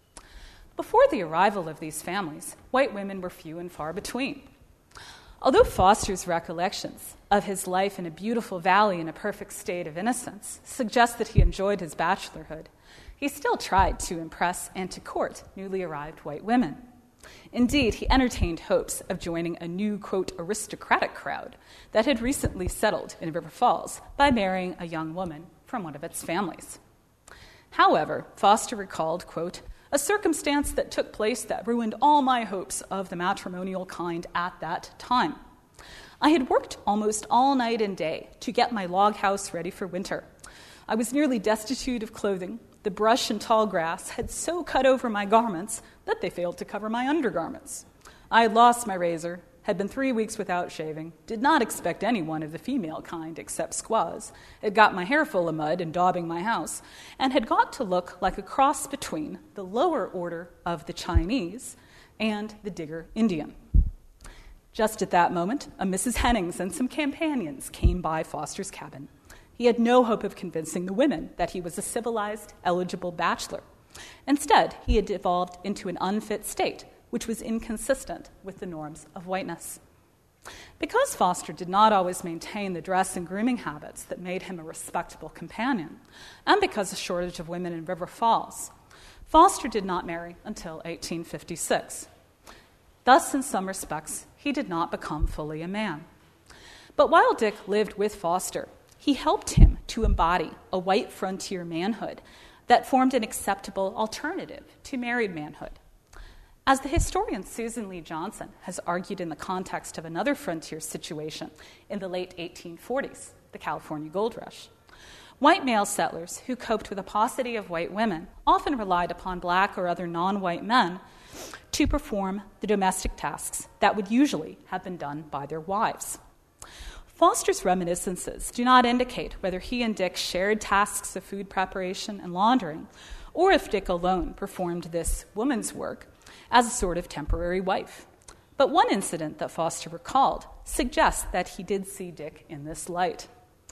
Before the arrival of these families, white women were few and far between. Although Foster's recollections of his life in a beautiful valley in a perfect state of innocence suggest that he enjoyed his bachelorhood, he still tried to impress and to court newly arrived white women. Indeed, he entertained hopes of joining a new, quote, aristocratic crowd that had recently settled in River Falls by marrying a young woman from one of its families. However, Foster recalled, quote, a circumstance that took place that ruined all my hopes of the matrimonial kind at that time. I had worked almost all night and day to get my log house ready for winter. I was nearly destitute of clothing. The brush and tall grass had so cut over my garments that they failed to cover my undergarments. I had lost my razor, had been 3 weeks without shaving, did not expect anyone of the female kind except squaws, had got my hair full of mud and daubing my house, and had got to look like a cross between the lower order of the Chinese and the Digger Indian. Just at that moment, a Mrs. Hennings and some companions came by Foster's cabin. He had no hope of convincing the women that he was a civilized, eligible bachelor. Instead, he had devolved into an unfit state, which was inconsistent with the norms of whiteness. Because Foster did not always maintain the dress and grooming habits that made him a respectable companion, and because of a shortage of women in River Falls, Foster did not marry until 1856. Thus, in some respects, he did not become fully a man. But while Dick lived with Foster, he helped him to embody a white frontier manhood that formed an acceptable alternative to married manhood. As the historian Susan Lee Johnson has argued in the context of another frontier situation in the late 1840s, the California Gold Rush, white male settlers who coped with a paucity of white women often relied upon black or other non-white men to perform the domestic tasks that would usually have been done by their wives. Foster's reminiscences do not indicate whether he and Dick shared tasks of food preparation and laundering, or if Dick alone performed this woman's work as a sort of temporary wife. But one incident that Foster recalled suggests that he did see Dick in this light.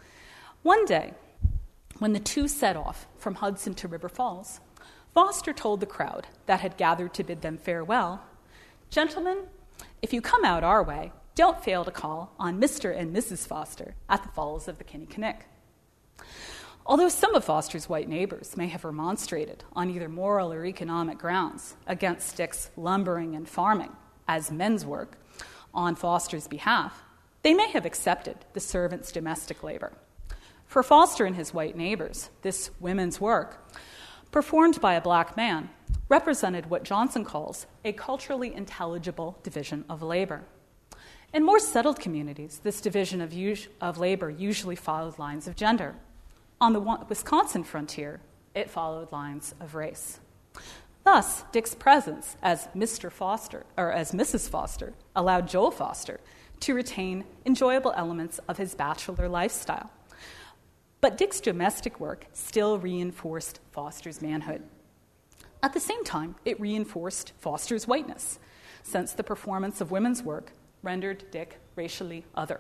One day, when the two set off from Hudson to River Falls, Foster told the crowd that had gathered to bid them farewell, "Gentlemen, if you come out our way, don't fail to call on Mr. and Mrs. Foster at the Falls of the Kinnickinnick." Although some of Foster's white neighbors may have remonstrated on either moral or economic grounds against Dick's lumbering and farming as men's work on Foster's behalf, they may have accepted the servant's domestic labor. For Foster and his white neighbors, this women's work, performed by a black man, represented what Johnson calls a culturally intelligible division of labor. In more settled communities, this division of labor usually followed lines of gender. On the Wisconsin frontier, it followed lines of race. Thus, Dick's presence as Mr. Foster, or as Mrs. Foster, allowed Joel Foster to retain enjoyable elements of his bachelor lifestyle. But Dick's domestic work still reinforced Foster's manhood. At the same time, it reinforced Foster's whiteness, since the performance of women's work rendered Dick racially other.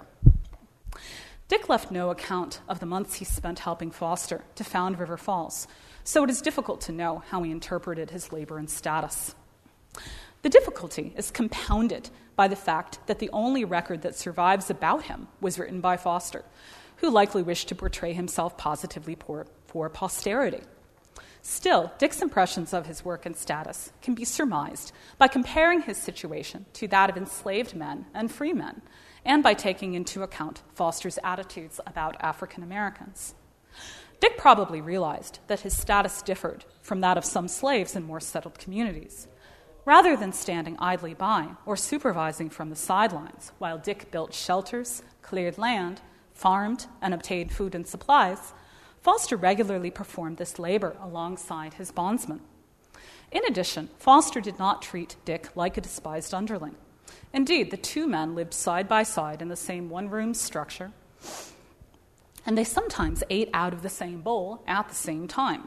Dick left no account of the months he spent helping Foster to found River Falls, so it is difficult to know how he interpreted his labor and status. The difficulty is compounded by the fact that the only record that survives about him was written by Foster, who likely wished to portray himself positively for posterity. Still, Dick's impressions of his work and status can be surmised by comparing his situation to that of enslaved men and free men, and by taking into account Foster's attitudes about African Americans. Dick probably realized that his status differed from that of some slaves in more settled communities. Rather than standing idly by or supervising from the sidelines while Dick built shelters, cleared land, farmed, and obtained food and supplies, Foster regularly performed this labor alongside his bondsmen. In addition, Foster did not treat Dick like a despised underling. Indeed, the two men lived side by side in the same one-room structure, and they sometimes ate out of the same bowl at the same time.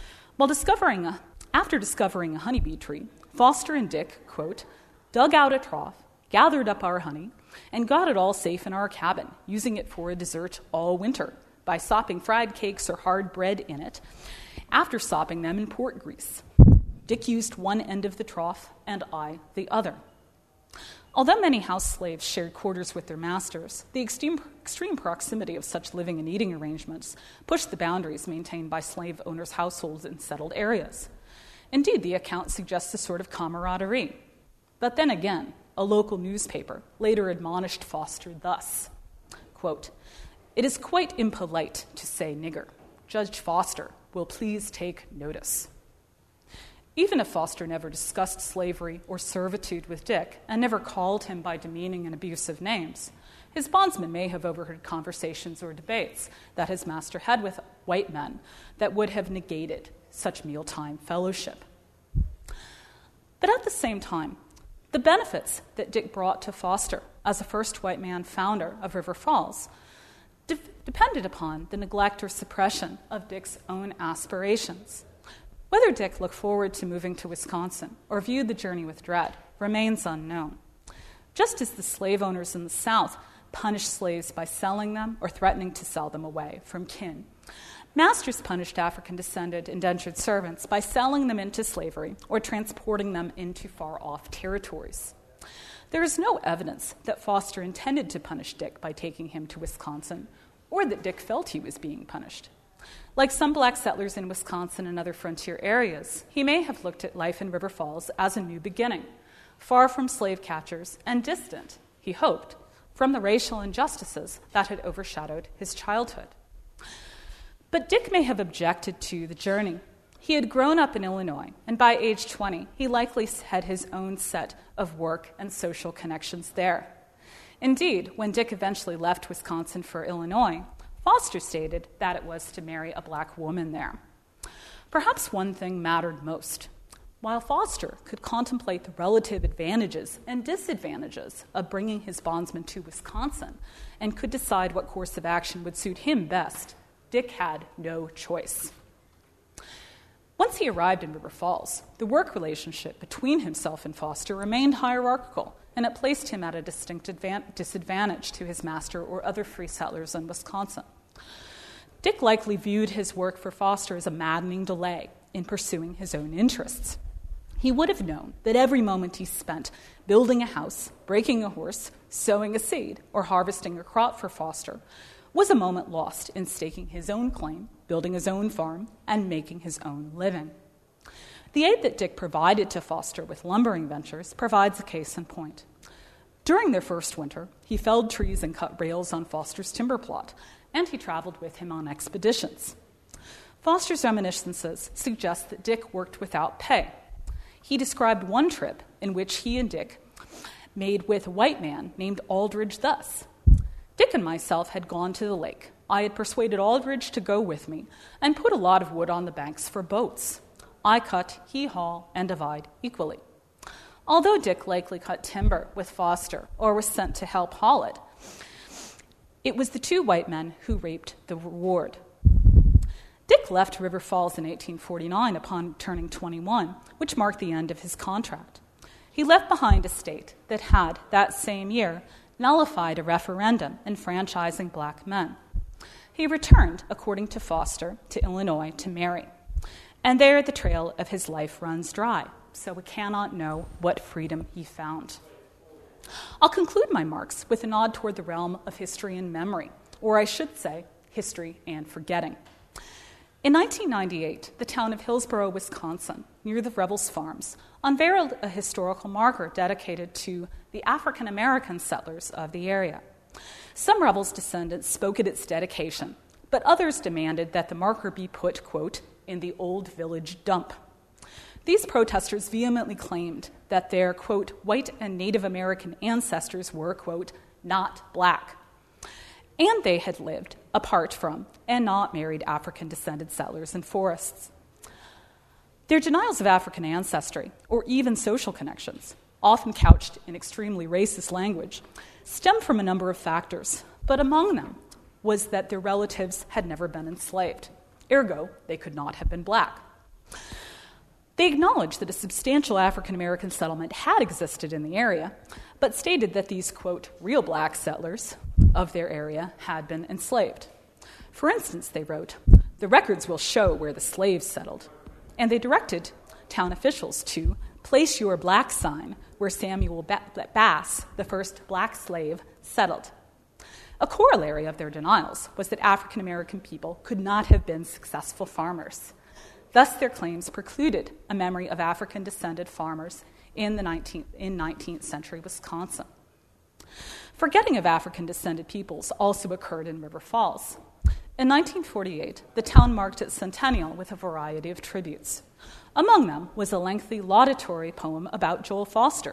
After discovering a honeybee tree, Foster and Dick, quote, "dug out a trough, gathered up our honey, and got it all safe in our cabin, using it for a dessert all winter, by sopping fried cakes or hard bread in it, after sopping them in pork grease. Dick used one end of the trough, and I the other." Although many house slaves shared quarters with their masters, the extreme proximity of such living and eating arrangements pushed the boundaries maintained by slave owners' households in settled areas. Indeed, the account suggests a sort of camaraderie. But then again, a local newspaper later admonished Foster thus, quote, "It is quite impolite to say nigger. Judge Foster will please take notice." Even if Foster never discussed slavery or servitude with Dick and never called him by demeaning and abusive names, His bondsman may have overheard conversations or debates that his master had with white men that would have negated such mealtime fellowship. But at the same time, the benefits that Dick brought to Foster as a first white man founder of River Falls depended upon the neglect or suppression of Dick's own aspirations. Whether Dick looked forward to moving to Wisconsin or viewed the journey with dread remains unknown. Just as the slave owners in the South punished slaves by selling them or threatening to sell them away from kin, masters punished African-descended indentured servants by selling them into slavery or transporting them into far-off territories. There is no evidence that Foster intended to punish Dick by taking him to Wisconsin, or that Dick felt he was being punished. Like some black settlers in Wisconsin and other frontier areas, he may have looked at life in River Falls as a new beginning, far from slave catchers and distant, he hoped, from the racial injustices that had overshadowed his childhood. But Dick may have objected to the journey. He had grown up in Illinois, and by age 20, he likely had his own set of work and social connections there. Indeed, when Dick eventually left Wisconsin for Illinois, Foster stated that it was to marry a black woman there. Perhaps one thing mattered most. While Foster could contemplate the relative advantages and disadvantages of bringing his bondsman to Wisconsin and could decide what course of action would suit him best, Dick had no choice. Once he arrived in River Falls, the work relationship between himself and Foster remained hierarchical, and it placed him at a distinct disadvantage to his master or other free settlers in Wisconsin. Dick likely viewed his work for Foster as a maddening delay in pursuing his own interests. He would have known that every moment he spent building a house, breaking a horse, sowing a seed, or harvesting a crop for Foster was a moment lost in staking his own claim, building his own farm, and making his own living. The aid that Dick provided to Foster with lumbering ventures provides a case in point. During their first winter, he felled trees and cut rails on Foster's timber plot, and he traveled with him on expeditions. Foster's reminiscences suggest that Dick worked without pay. He described one trip in which he and Dick made with a white man named Aldridge thus: Dick and myself had gone to the lake. I had persuaded Aldridge to go with me and put a lot of wood on the banks for boats. I cut, he haul, and divide equally. Although Dick likely cut timber with Foster or was sent to help haul it, it was the two white men who reaped the reward. Dick left River Falls in 1849 upon turning 21, which marked the end of his contract. He left behind a state that had, that same year, nullified a referendum enfranchising black men. He returned, according to Foster, to Illinois to marry. And there the trail of his life runs dry, so we cannot know what freedom he found. I'll conclude my remarks with a nod toward the realm of history and memory, or I should say, history and forgetting. In 1998, the town of Hillsboro, Wisconsin, near the Rebels Farms, unveiled a historical marker dedicated to the African American settlers of the area. Some Rebels descendants spoke at its dedication, but others demanded that the marker be put, quote, in the old village dump. These protesters vehemently claimed that their, quote, white and Native American ancestors were, quote, not black, and they had lived apart from and not married African-descended settlers in forests. Their denials of African ancestry, or even social connections, often couched in extremely racist language, stemmed from a number of factors, but among them was that their relatives had never been enslaved. Ergo, they could not have been black. They acknowledged that a substantial African-American settlement had existed in the area, but stated that these, quote, real black settlers of their area had been enslaved. For instance, they wrote, the records will show where the slaves settled, and they directed town officials to place your black sign where Samuel Bass, the first black slave, settled. A corollary of their denials was that African-American people could not have been successful farmers. Thus, their claims precluded a memory of African-descended farmers in 19th century Wisconsin. Forgetting of African-descended peoples also occurred in River Falls. In 1948, the town marked its centennial with a variety of tributes. Among them was a lengthy laudatory poem about Joel Foster,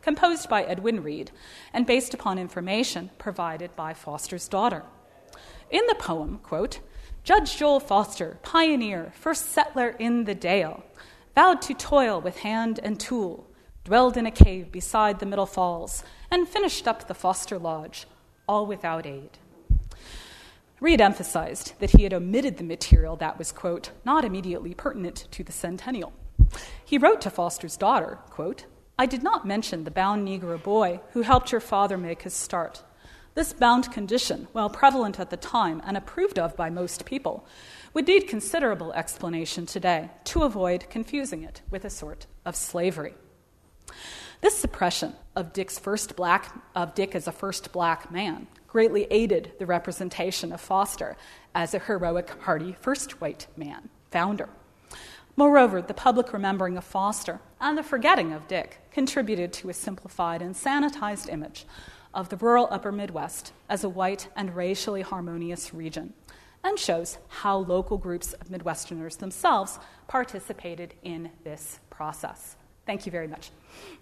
composed by Edwin Reed and based upon information provided by Foster's daughter. In the poem, quote, Judge Joel Foster, pioneer, first settler in the Dale, vowed to toil with hand and tool, dwelled in a cave beside the Middle Falls, and finished up the Foster Lodge, all without aid. Reed emphasized that he had omitted the material that was, quote, not immediately pertinent to the centennial. He wrote to Foster's daughter, quote, I did not mention the bound Negro boy who helped your father make his start. This bound condition, while prevalent at the time and approved of by most people, would need considerable explanation today to avoid confusing it with a sort of slavery. This suppression of Dick as a first black man greatly aided the representation of Foster as a heroic, hardy first white man, founder. Moreover, the public remembering of Foster and the forgetting of Dick contributed to a simplified and sanitized image of the rural upper Midwest as a white and racially harmonious region, and shows how local groups of Midwesterners themselves participated in this process. Thank you very much.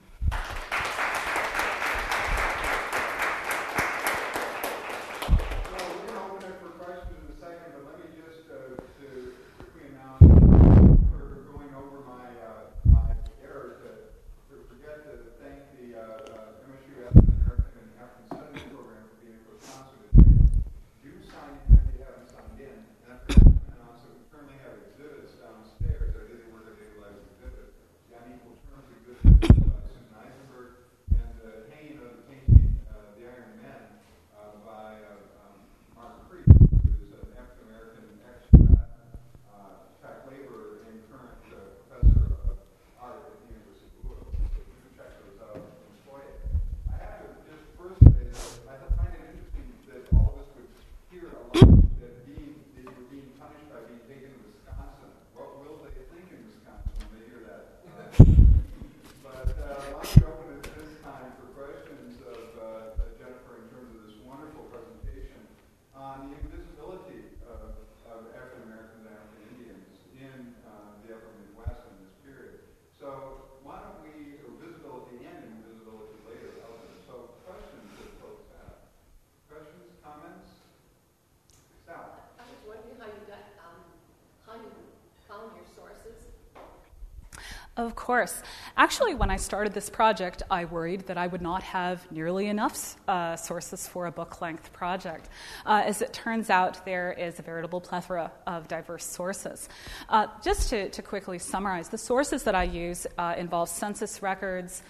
Of course. Actually, when I started this project, I worried that I would not have nearly enough sources for a book-length project. As it turns out, there is a veritable plethora of diverse sources. Just to quickly summarize, the sources that I use involve census records,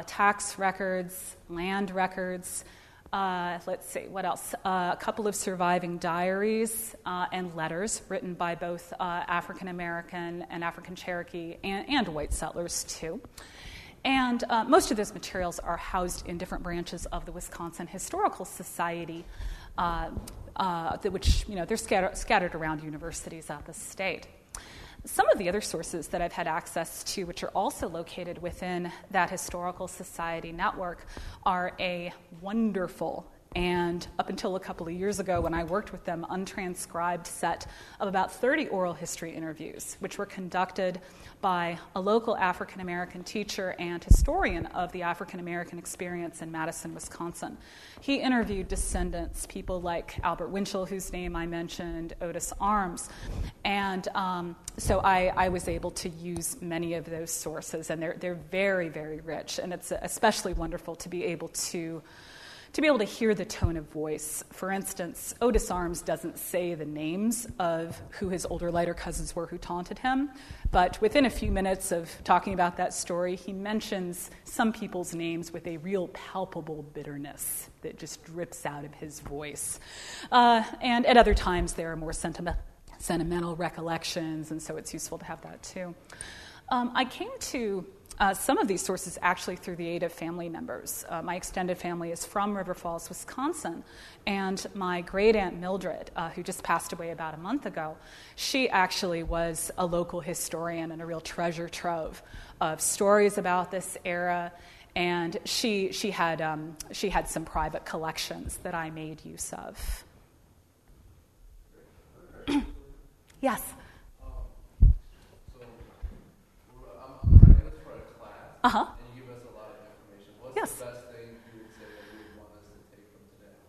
tax records, land records, let's see, what else? A couple of surviving diaries and letters written by both African American and African Cherokee and white settlers, too. And most of those materials are housed in different branches of the Wisconsin Historical Society, which, they're scattered around universities at the state. Some of the other sources that I've had access to, which are also located within that historical society network, are a wonderful and, up until a couple of years ago when I worked with them, untranscribed set of about 30 oral history interviews, which were conducted by a local African American teacher and historian of the African American experience in Madison, Wisconsin. He interviewed descendants, people like Albert Winchell, whose name I mentioned, Otis Arms, and so I was able to use many of those sources, and they're very, very rich, and it's especially wonderful to be able to hear the tone of voice. For instance, Otis Arms doesn't say the names of who his older lighter cousins were who taunted him, but within a few minutes of talking about that story, he mentions some people's names with a real palpable bitterness that just drips out of his voice. And at other times, there are more sentimental recollections, and so it's useful to have that too. I came to some of these sources actually through the aid of family members. My extended family is from River Falls, Wisconsin, and my great-aunt Mildred, who just passed away about a month ago, she actually was a local historian and a real treasure trove of stories about this era, and she had some private collections that I made use of. Yes? I'm writing this for a class, and you give us a lot of information. What's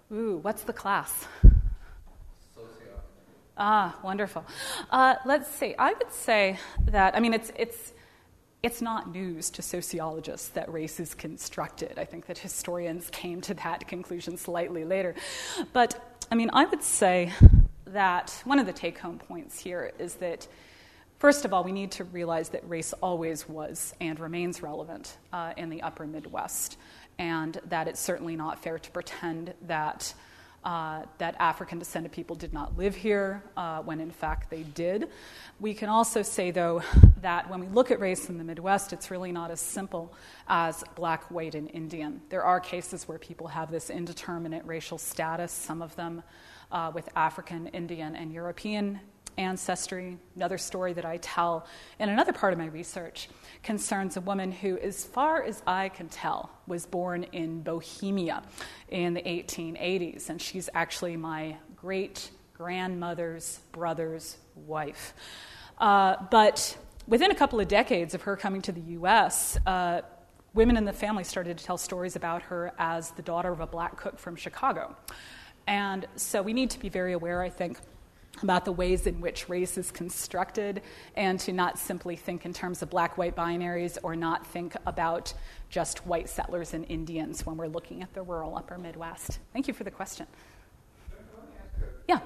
Ooh, what's the class? Sociology. Ah, wonderful. Let's see. I would say that, it's not news to sociologists that race is constructed. I think that historians came to that conclusion slightly later. But, I would say that one of the take-home points here is that, first of all, we need to realize that race always was and remains relevant in the upper Midwest, and that it's certainly not fair to pretend that African-descended people did not live here when, in fact, they did. We can also say, though, that when we look at race in the Midwest, it's really not as simple as black, white, and Indian. There are cases where people have this indeterminate racial status, some of them with African, Indian, and European ancestry. Another story that I tell in another part of my research concerns a woman who, as far as I can tell, was born in Bohemia in the 1880s, and she's actually my great-grandmother's brother's wife. But within a couple of decades of her coming to the U.S., women in the family started to tell stories about her as the daughter of a black cook from Chicago. And so we need to be very aware, I think, about the ways in which race is constructed, and to not simply think in terms of black-white binaries, or not think about just white settlers and Indians when we're looking at the rural upper Midwest. Thank you for the question. Let me ask you. Yeah.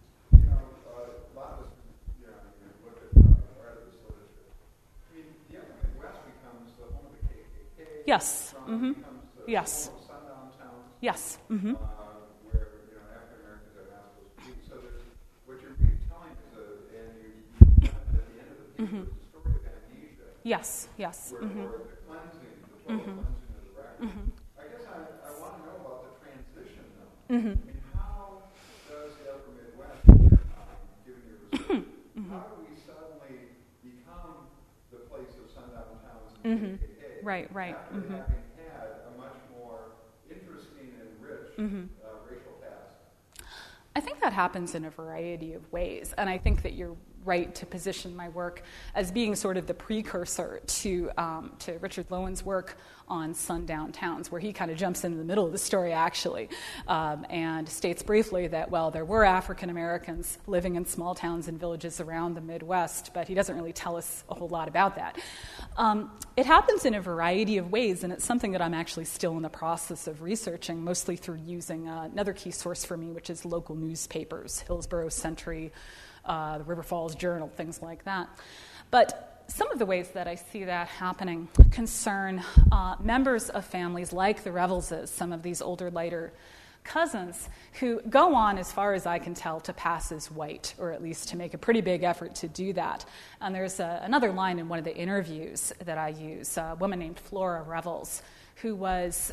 A lot of us, look at part of this literature. The upper Midwest becomes the home of the KKK. Yes. Becomes the Yes. home of sundown towns. Yes. Where African Americans are not supposed to be. So what you're really telling is, and you at the end of the paper, is the story of amnesia. Yes. Yes. Where the cleansing, the total cleansing of the record. I guess I want to know about the transition, though. How does the upper Midwest, given your research, how do we suddenly become the place of sundown towns and KKK? Right. After having had a much more interesting and rich racial past. I think that happens in a variety of ways, and I think that you're right to position my work as being sort of the precursor to Richard Lowen's work on sundown towns, where he kind of jumps into the middle of the story, actually, and states briefly that, well, there were African Americans living in small towns and villages around the Midwest, but he doesn't really tell us a whole lot about that. It happens in a variety of ways, and it's something that I'm actually still in the process of researching, mostly through using another key source for me, which is local newspapers, Hillsborough Sentry, the River Falls Journal, things like that. But some of the ways that I see that happening concern members of families like the Revelses, some of these older, lighter cousins, who go on, as far as I can tell, to pass as white, or at least to make a pretty big effort to do that. And there's another line in one of the interviews that I use, a woman named Flora Revels, who was...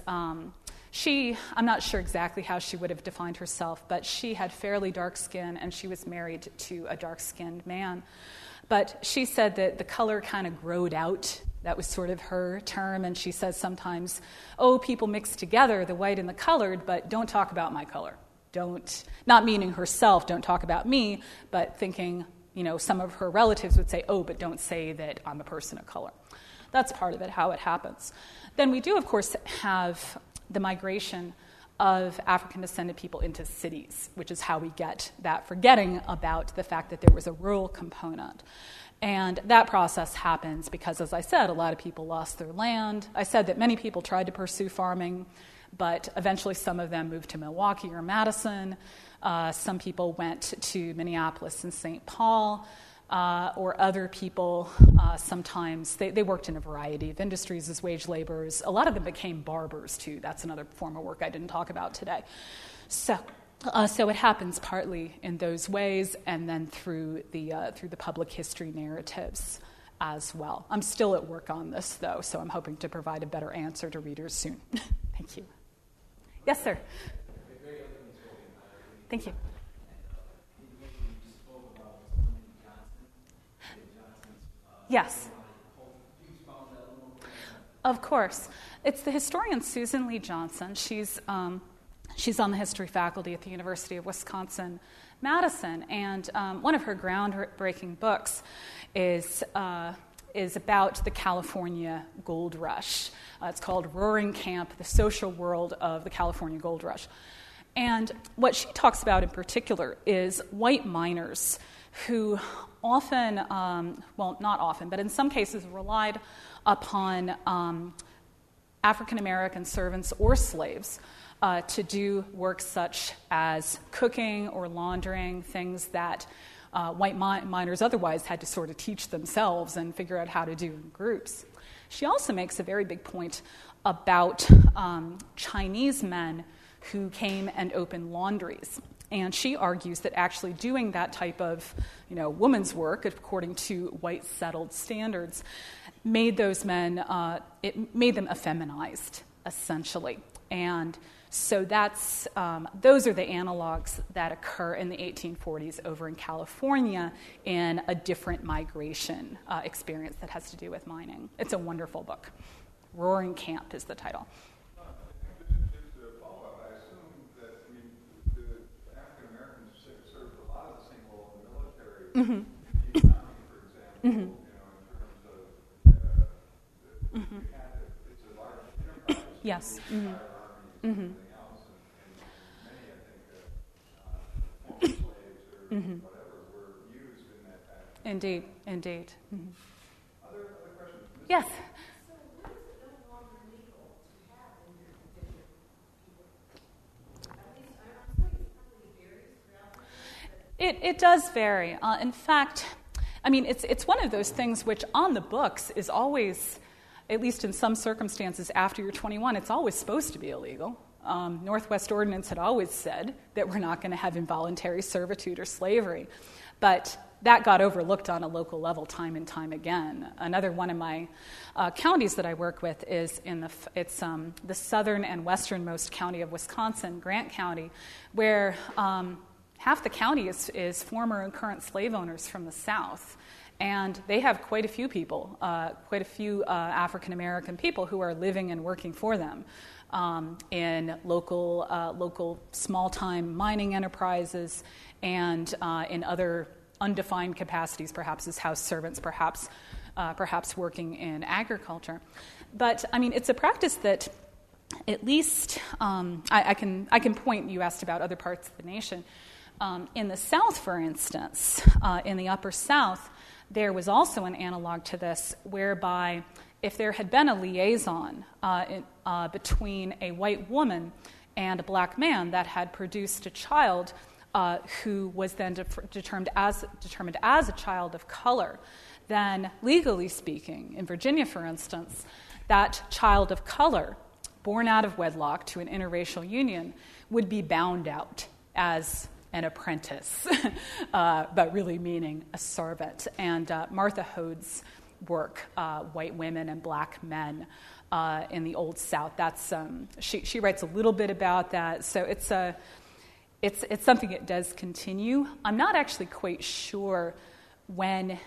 I'm not sure exactly how she would have defined herself, but she had fairly dark skin, and she was married to a dark-skinned man. But she said that the color kind of growed out. That was sort of her term, and she says sometimes, people mix together, the white and the colored, but don't talk about my color. Not meaning herself, don't talk about me, but thinking, some of her relatives would say, but don't say that I'm a person of color. That's part of it, how it happens. Then we do, of course, have the migration of African-descended people into cities, which is how we get that forgetting about the fact that there was a rural component. And that process happens because, as I said, a lot of people lost their land. I said that many people tried to pursue farming, but eventually some of them moved to Milwaukee or Madison. Some people went to Minneapolis and St. Paul. Or other people, sometimes, they worked in a variety of industries as wage laborers. A lot of them became barbers, too. That's another form of work I didn't talk about today. So it happens partly in those ways, and then through the public history narratives as well. I'm still at work on this, though, so I'm hoping to provide a better answer to readers soon. Thank you. Yes, sir. Thank you. Yes. Of course. It's the historian Susan Lee Johnson. She's on the history faculty at the University of Wisconsin-Madison, and one of her groundbreaking books is about the California Gold Rush. It's called Roaring Camp, The Social World of the California Gold Rush. And what she talks about in particular is white miners who often, well, not often, but in some cases relied upon African American servants or slaves to do work such as cooking or laundering, things that white miners otherwise had to sort of teach themselves and figure out how to do in groups. She also makes a very big point about Chinese men who came and opened laundries. And she argues that actually doing that type of, woman's work, according to white settled standards, made those men, it made them effeminized, essentially. And so those are the analogs that occur in the 1840s over in California in a different migration experience that has to do with mining. It's a wonderful book. Roaring Camp is the title. Mm-hmm. The economy, for example, mm-hmm. In terms of it's a large enterprise. Yes. Mm-hmm. Armies and everything else, and many, I think, former slaves or mm-hmm. whatever were used in that fashion. Indeed. Mm-hmm. Other questions? Yes. It does vary. In fact, it's one of those things which on the books is always, at least in some circumstances after you're 21, it's always supposed to be illegal. Northwest Ordinance had always said that we're not going to have involuntary servitude or slavery. But that got overlooked on a local level time and time again. Another one of my counties that I work with is the southern and westernmost county of Wisconsin, Grant County, where half the county is former and current slave owners from the South. And they have quite a few people, African-American people who are living and working for them in local small-time mining enterprises and in other undefined capacities, perhaps as house servants, perhaps working in agriculture. But, it's a practice that at least I can point, you asked about other parts of the nation. In the South, for instance, in the Upper South, there was also an analog to this whereby if there had been a liaison between a white woman and a black man that had produced a child who was then determined as a child of color, then legally speaking, in Virginia, for instance, that child of color born out of wedlock to an interracial union would be bound out as an apprentice, but really meaning a servant. And Martha Hode's work, White Women and Black Men in the Old South, that's she writes a little bit about that. So it's something that does continue. I'm not actually quite sure when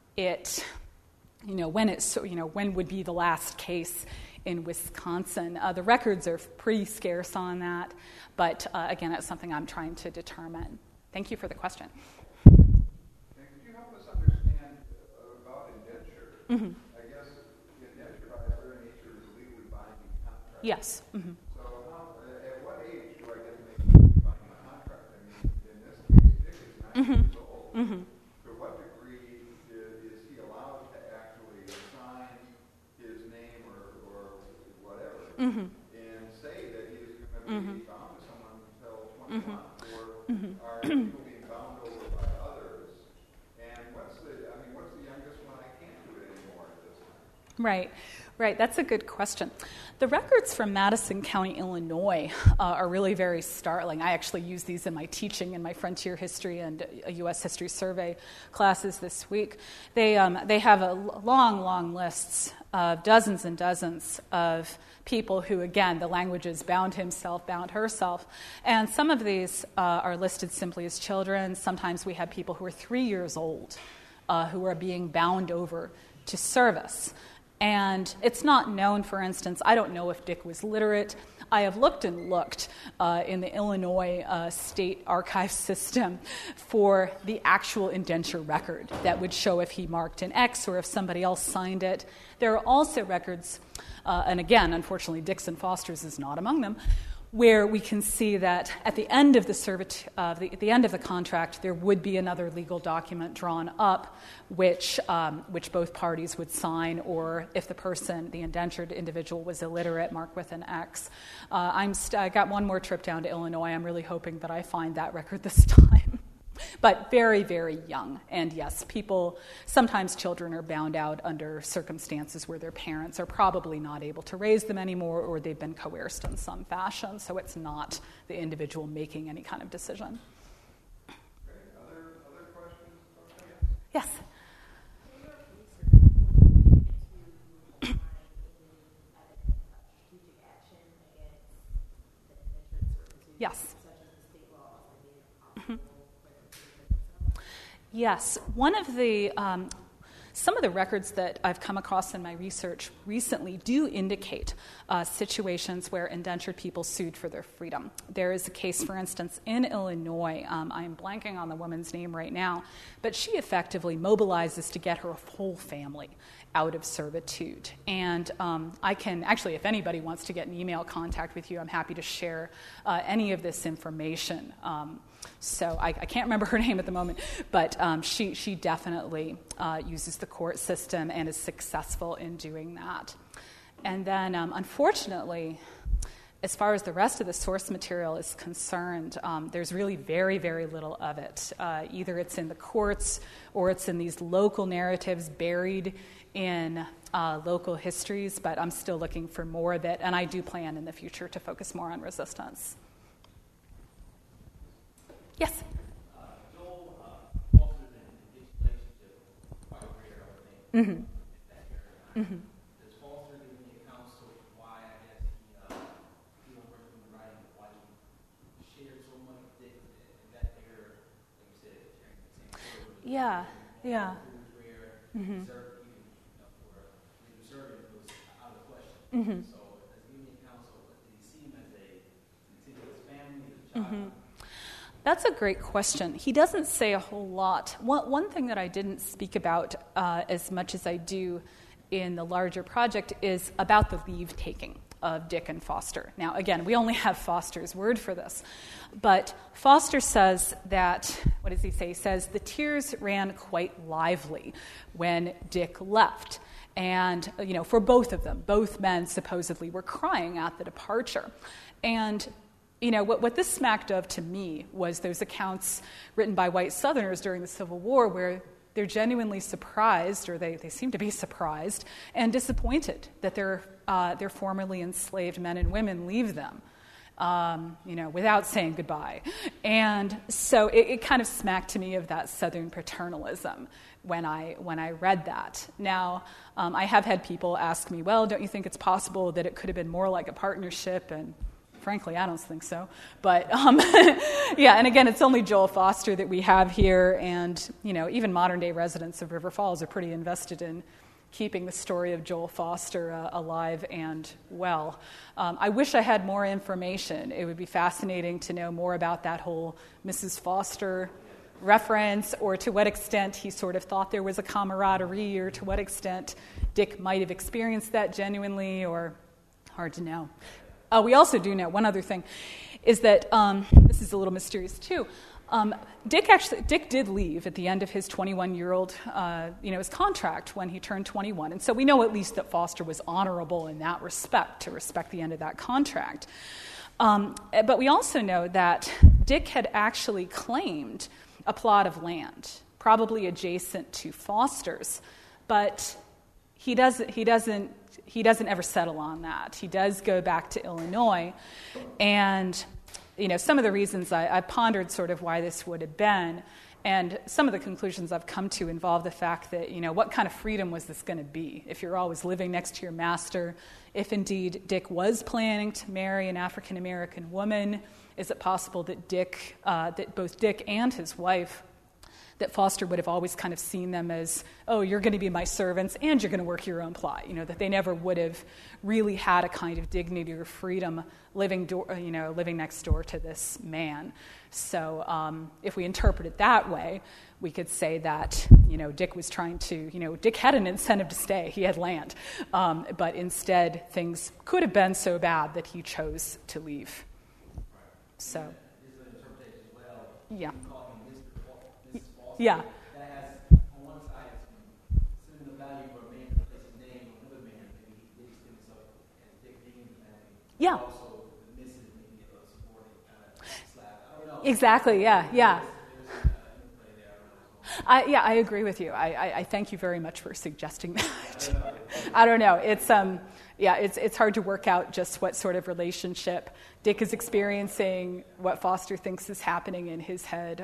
when would be the last case in Wisconsin. The records are pretty scarce on that, but again, it's something I'm trying to determine. Thank you for the question. Could you help us understand about indenture? Mm-hmm. I guess the indenture by its very nature is legally binding contract. Yes. Mm-hmm. So at what age do I get to make a legally binding contract? In this case, Dick is 9 years old. Mm-hmm. To what degree is he allowed to actually assign his name or whatever and say that he is going to be bound to someone until 21, or are people being bound over by others? And what's the youngest one? I can't do it anymore at this time. Right. That's a good question. The records from Madison County, Illinois, are really very startling. I actually use these in my teaching in my frontier history and U.S. history survey classes this week. They have a long lists of dozens and dozens of people who, again, the language is bound himself, bound herself. And some of these are listed simply as children. Sometimes we have people who are 3 years old who are being bound over to service. And it's not known, for instance, I don't know if Dick was literate. I have looked in the Illinois State Archive system for the actual indenture record that would show if he marked an X or if somebody else signed it. There are also records, and again, unfortunately, Dixon Foster's is not among them, where we can see that at the end of the end of the contract, there would be another legal document drawn up, which both parties would sign, or if the indentured individual, was illiterate, mark with an X. I got one more trip down to Illinois. I'm really hoping that I find that record this time. But very, very young. And yes, sometimes children are bound out under circumstances where their parents are probably not able to raise them anymore, or they've been coerced in some fashion, so it's not the individual making any kind of decision. Other questions? Yes? Yes. Yes, one of the some of the records that I've come across in my research recently do indicate situations where indentured people sued for their freedom. There is a case, for instance, in Illinois. I am blanking on the woman's name right now, but she effectively mobilizes to get her whole family out of servitude. And I can, actually, if anybody wants to get in email contact with you, I'm happy to share any of this information. So I can't remember her name at the moment, but she definitely uses the court system and is successful in doing that. And then, unfortunately, as far as the rest of the source material is concerned, there's really very, very little of it. Either it's in the courts or it's in these local narratives buried in local histories, but I'm still looking for more of it, and I do plan in the future to focus more on resistance. Yes? Joel Foster's and Dick's relationship quite rare, I think, in that area. Mm-hmm. Does Foster give any accounts of why, I guess, he don't work from the writing, why he shared so much with Dick in that area, like you said, sharing the same story? Yeah. Where mm-hmm. serving was out of the question. Mm-hmm. So does he give any accounts of, did he see him as a continuous family, as a child? Mm-hmm. That's a great question. He doesn't say a whole lot. One thing that I didn't speak about as much as I do in the larger project is about the leave-taking of Dick and Foster. Now, again, we only have Foster's word for this, but Foster says that, what does he say? He says, the tears ran quite lively when Dick left. And, for both of them, both men supposedly were crying at the departure. And what this smacked of to me was those accounts written by white Southerners during the Civil War where they're genuinely surprised, or they seem to be surprised, and disappointed that their formerly enslaved men and women leave them, without saying goodbye. And so it kind of smacked to me of that Southern paternalism when I read that. Now, I have had people ask me, well, don't you think it's possible that it could have been more like a partnership? And frankly, I don't think so. But, yeah, and again, it's only Joel Foster that we have here, and, even modern-day residents of River Falls are pretty invested in keeping the story of Joel Foster alive and well. I wish I had more information. It would be fascinating to know more about that whole Mrs. Foster reference, or to what extent he sort of thought there was a camaraderie, or to what extent Dick might have experienced that genuinely, or hard to know. We also do know one other thing, is that this is a little mysterious too. Dick did leave at the end of his 21-year-old, his contract when he turned 21, and so we know at least that Foster was honorable in that respect, to respect the end of that contract. But we also know that Dick had actually claimed a plot of land, probably adjacent to Foster's, but he doesn't ever settle on that. He does go back to Illinois, and some of the reasons I've pondered sort of why this would have been, and some of the conclusions I've come to involve the fact that, what kind of freedom was this going to be if you're always living next to your master? If indeed Dick was planning to marry an African-American woman, is it possible that that both Dick and his wife, that Foster would have always kind of seen them as, oh, you're going to be my servants and you're going to work your own plot, that they never would have really had a kind of dignity or freedom living next door to this man. So if we interpret it that way, we could say that, Dick was trying to, Dick had an incentive to stay. He had land. But instead, things could have been so bad that he chose to leave. So, This is an interpretation as well. yeah. Calling Mrs. Foster. Yeah. That has, on one side, it's the value of a man to place his name on another man. Maybe he did himself as Dick Dean. Yeah. Also, the Mrs. maybe a subordinate kind of slap. I don't know. Exactly, yeah. There's interplay there. I agree with you. I thank you very much for suggesting that. I don't know. It's hard to work out just what sort of relationship Dick is experiencing, what Foster thinks is happening in his head.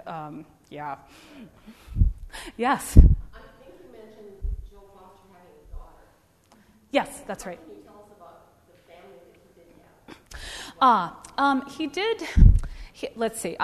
Yes. I think you mentioned Joe Foster having a daughter. Yes, that's right. Can you tell us about the family that he did have? Let's see.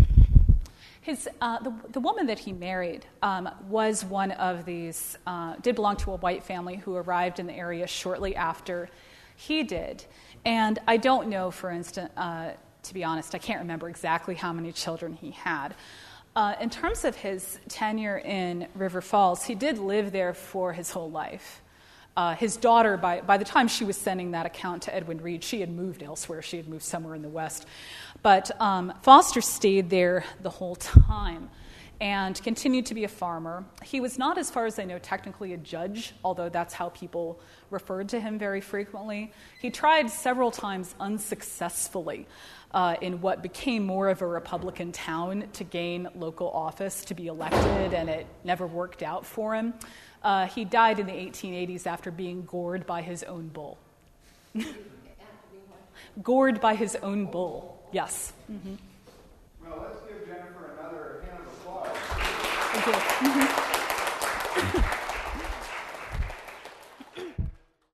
The woman that he married was one of these, did belong to a white family who arrived in the area shortly after he did. And I don't know, for instance, to be honest, I can't remember exactly how many children he had. In terms of his tenure in River Falls, he did live there for his whole life. His daughter, by the time she was sending that account to Edwin Reed, she had moved elsewhere. She had moved somewhere in the West. But Foster stayed there the whole time and continued to be a farmer. He was not, as far as I know, technically a judge, although that's how people referred to him very frequently. He tried several times unsuccessfully in what became more of a Republican town to gain local office, to be elected, and it never worked out for him. He died in the 1880s after being gored by his own bull. Gored by his own bull, yes. Mm-hmm. Well, let's give Jennifer another hand of applause. Thank you. Mm-hmm.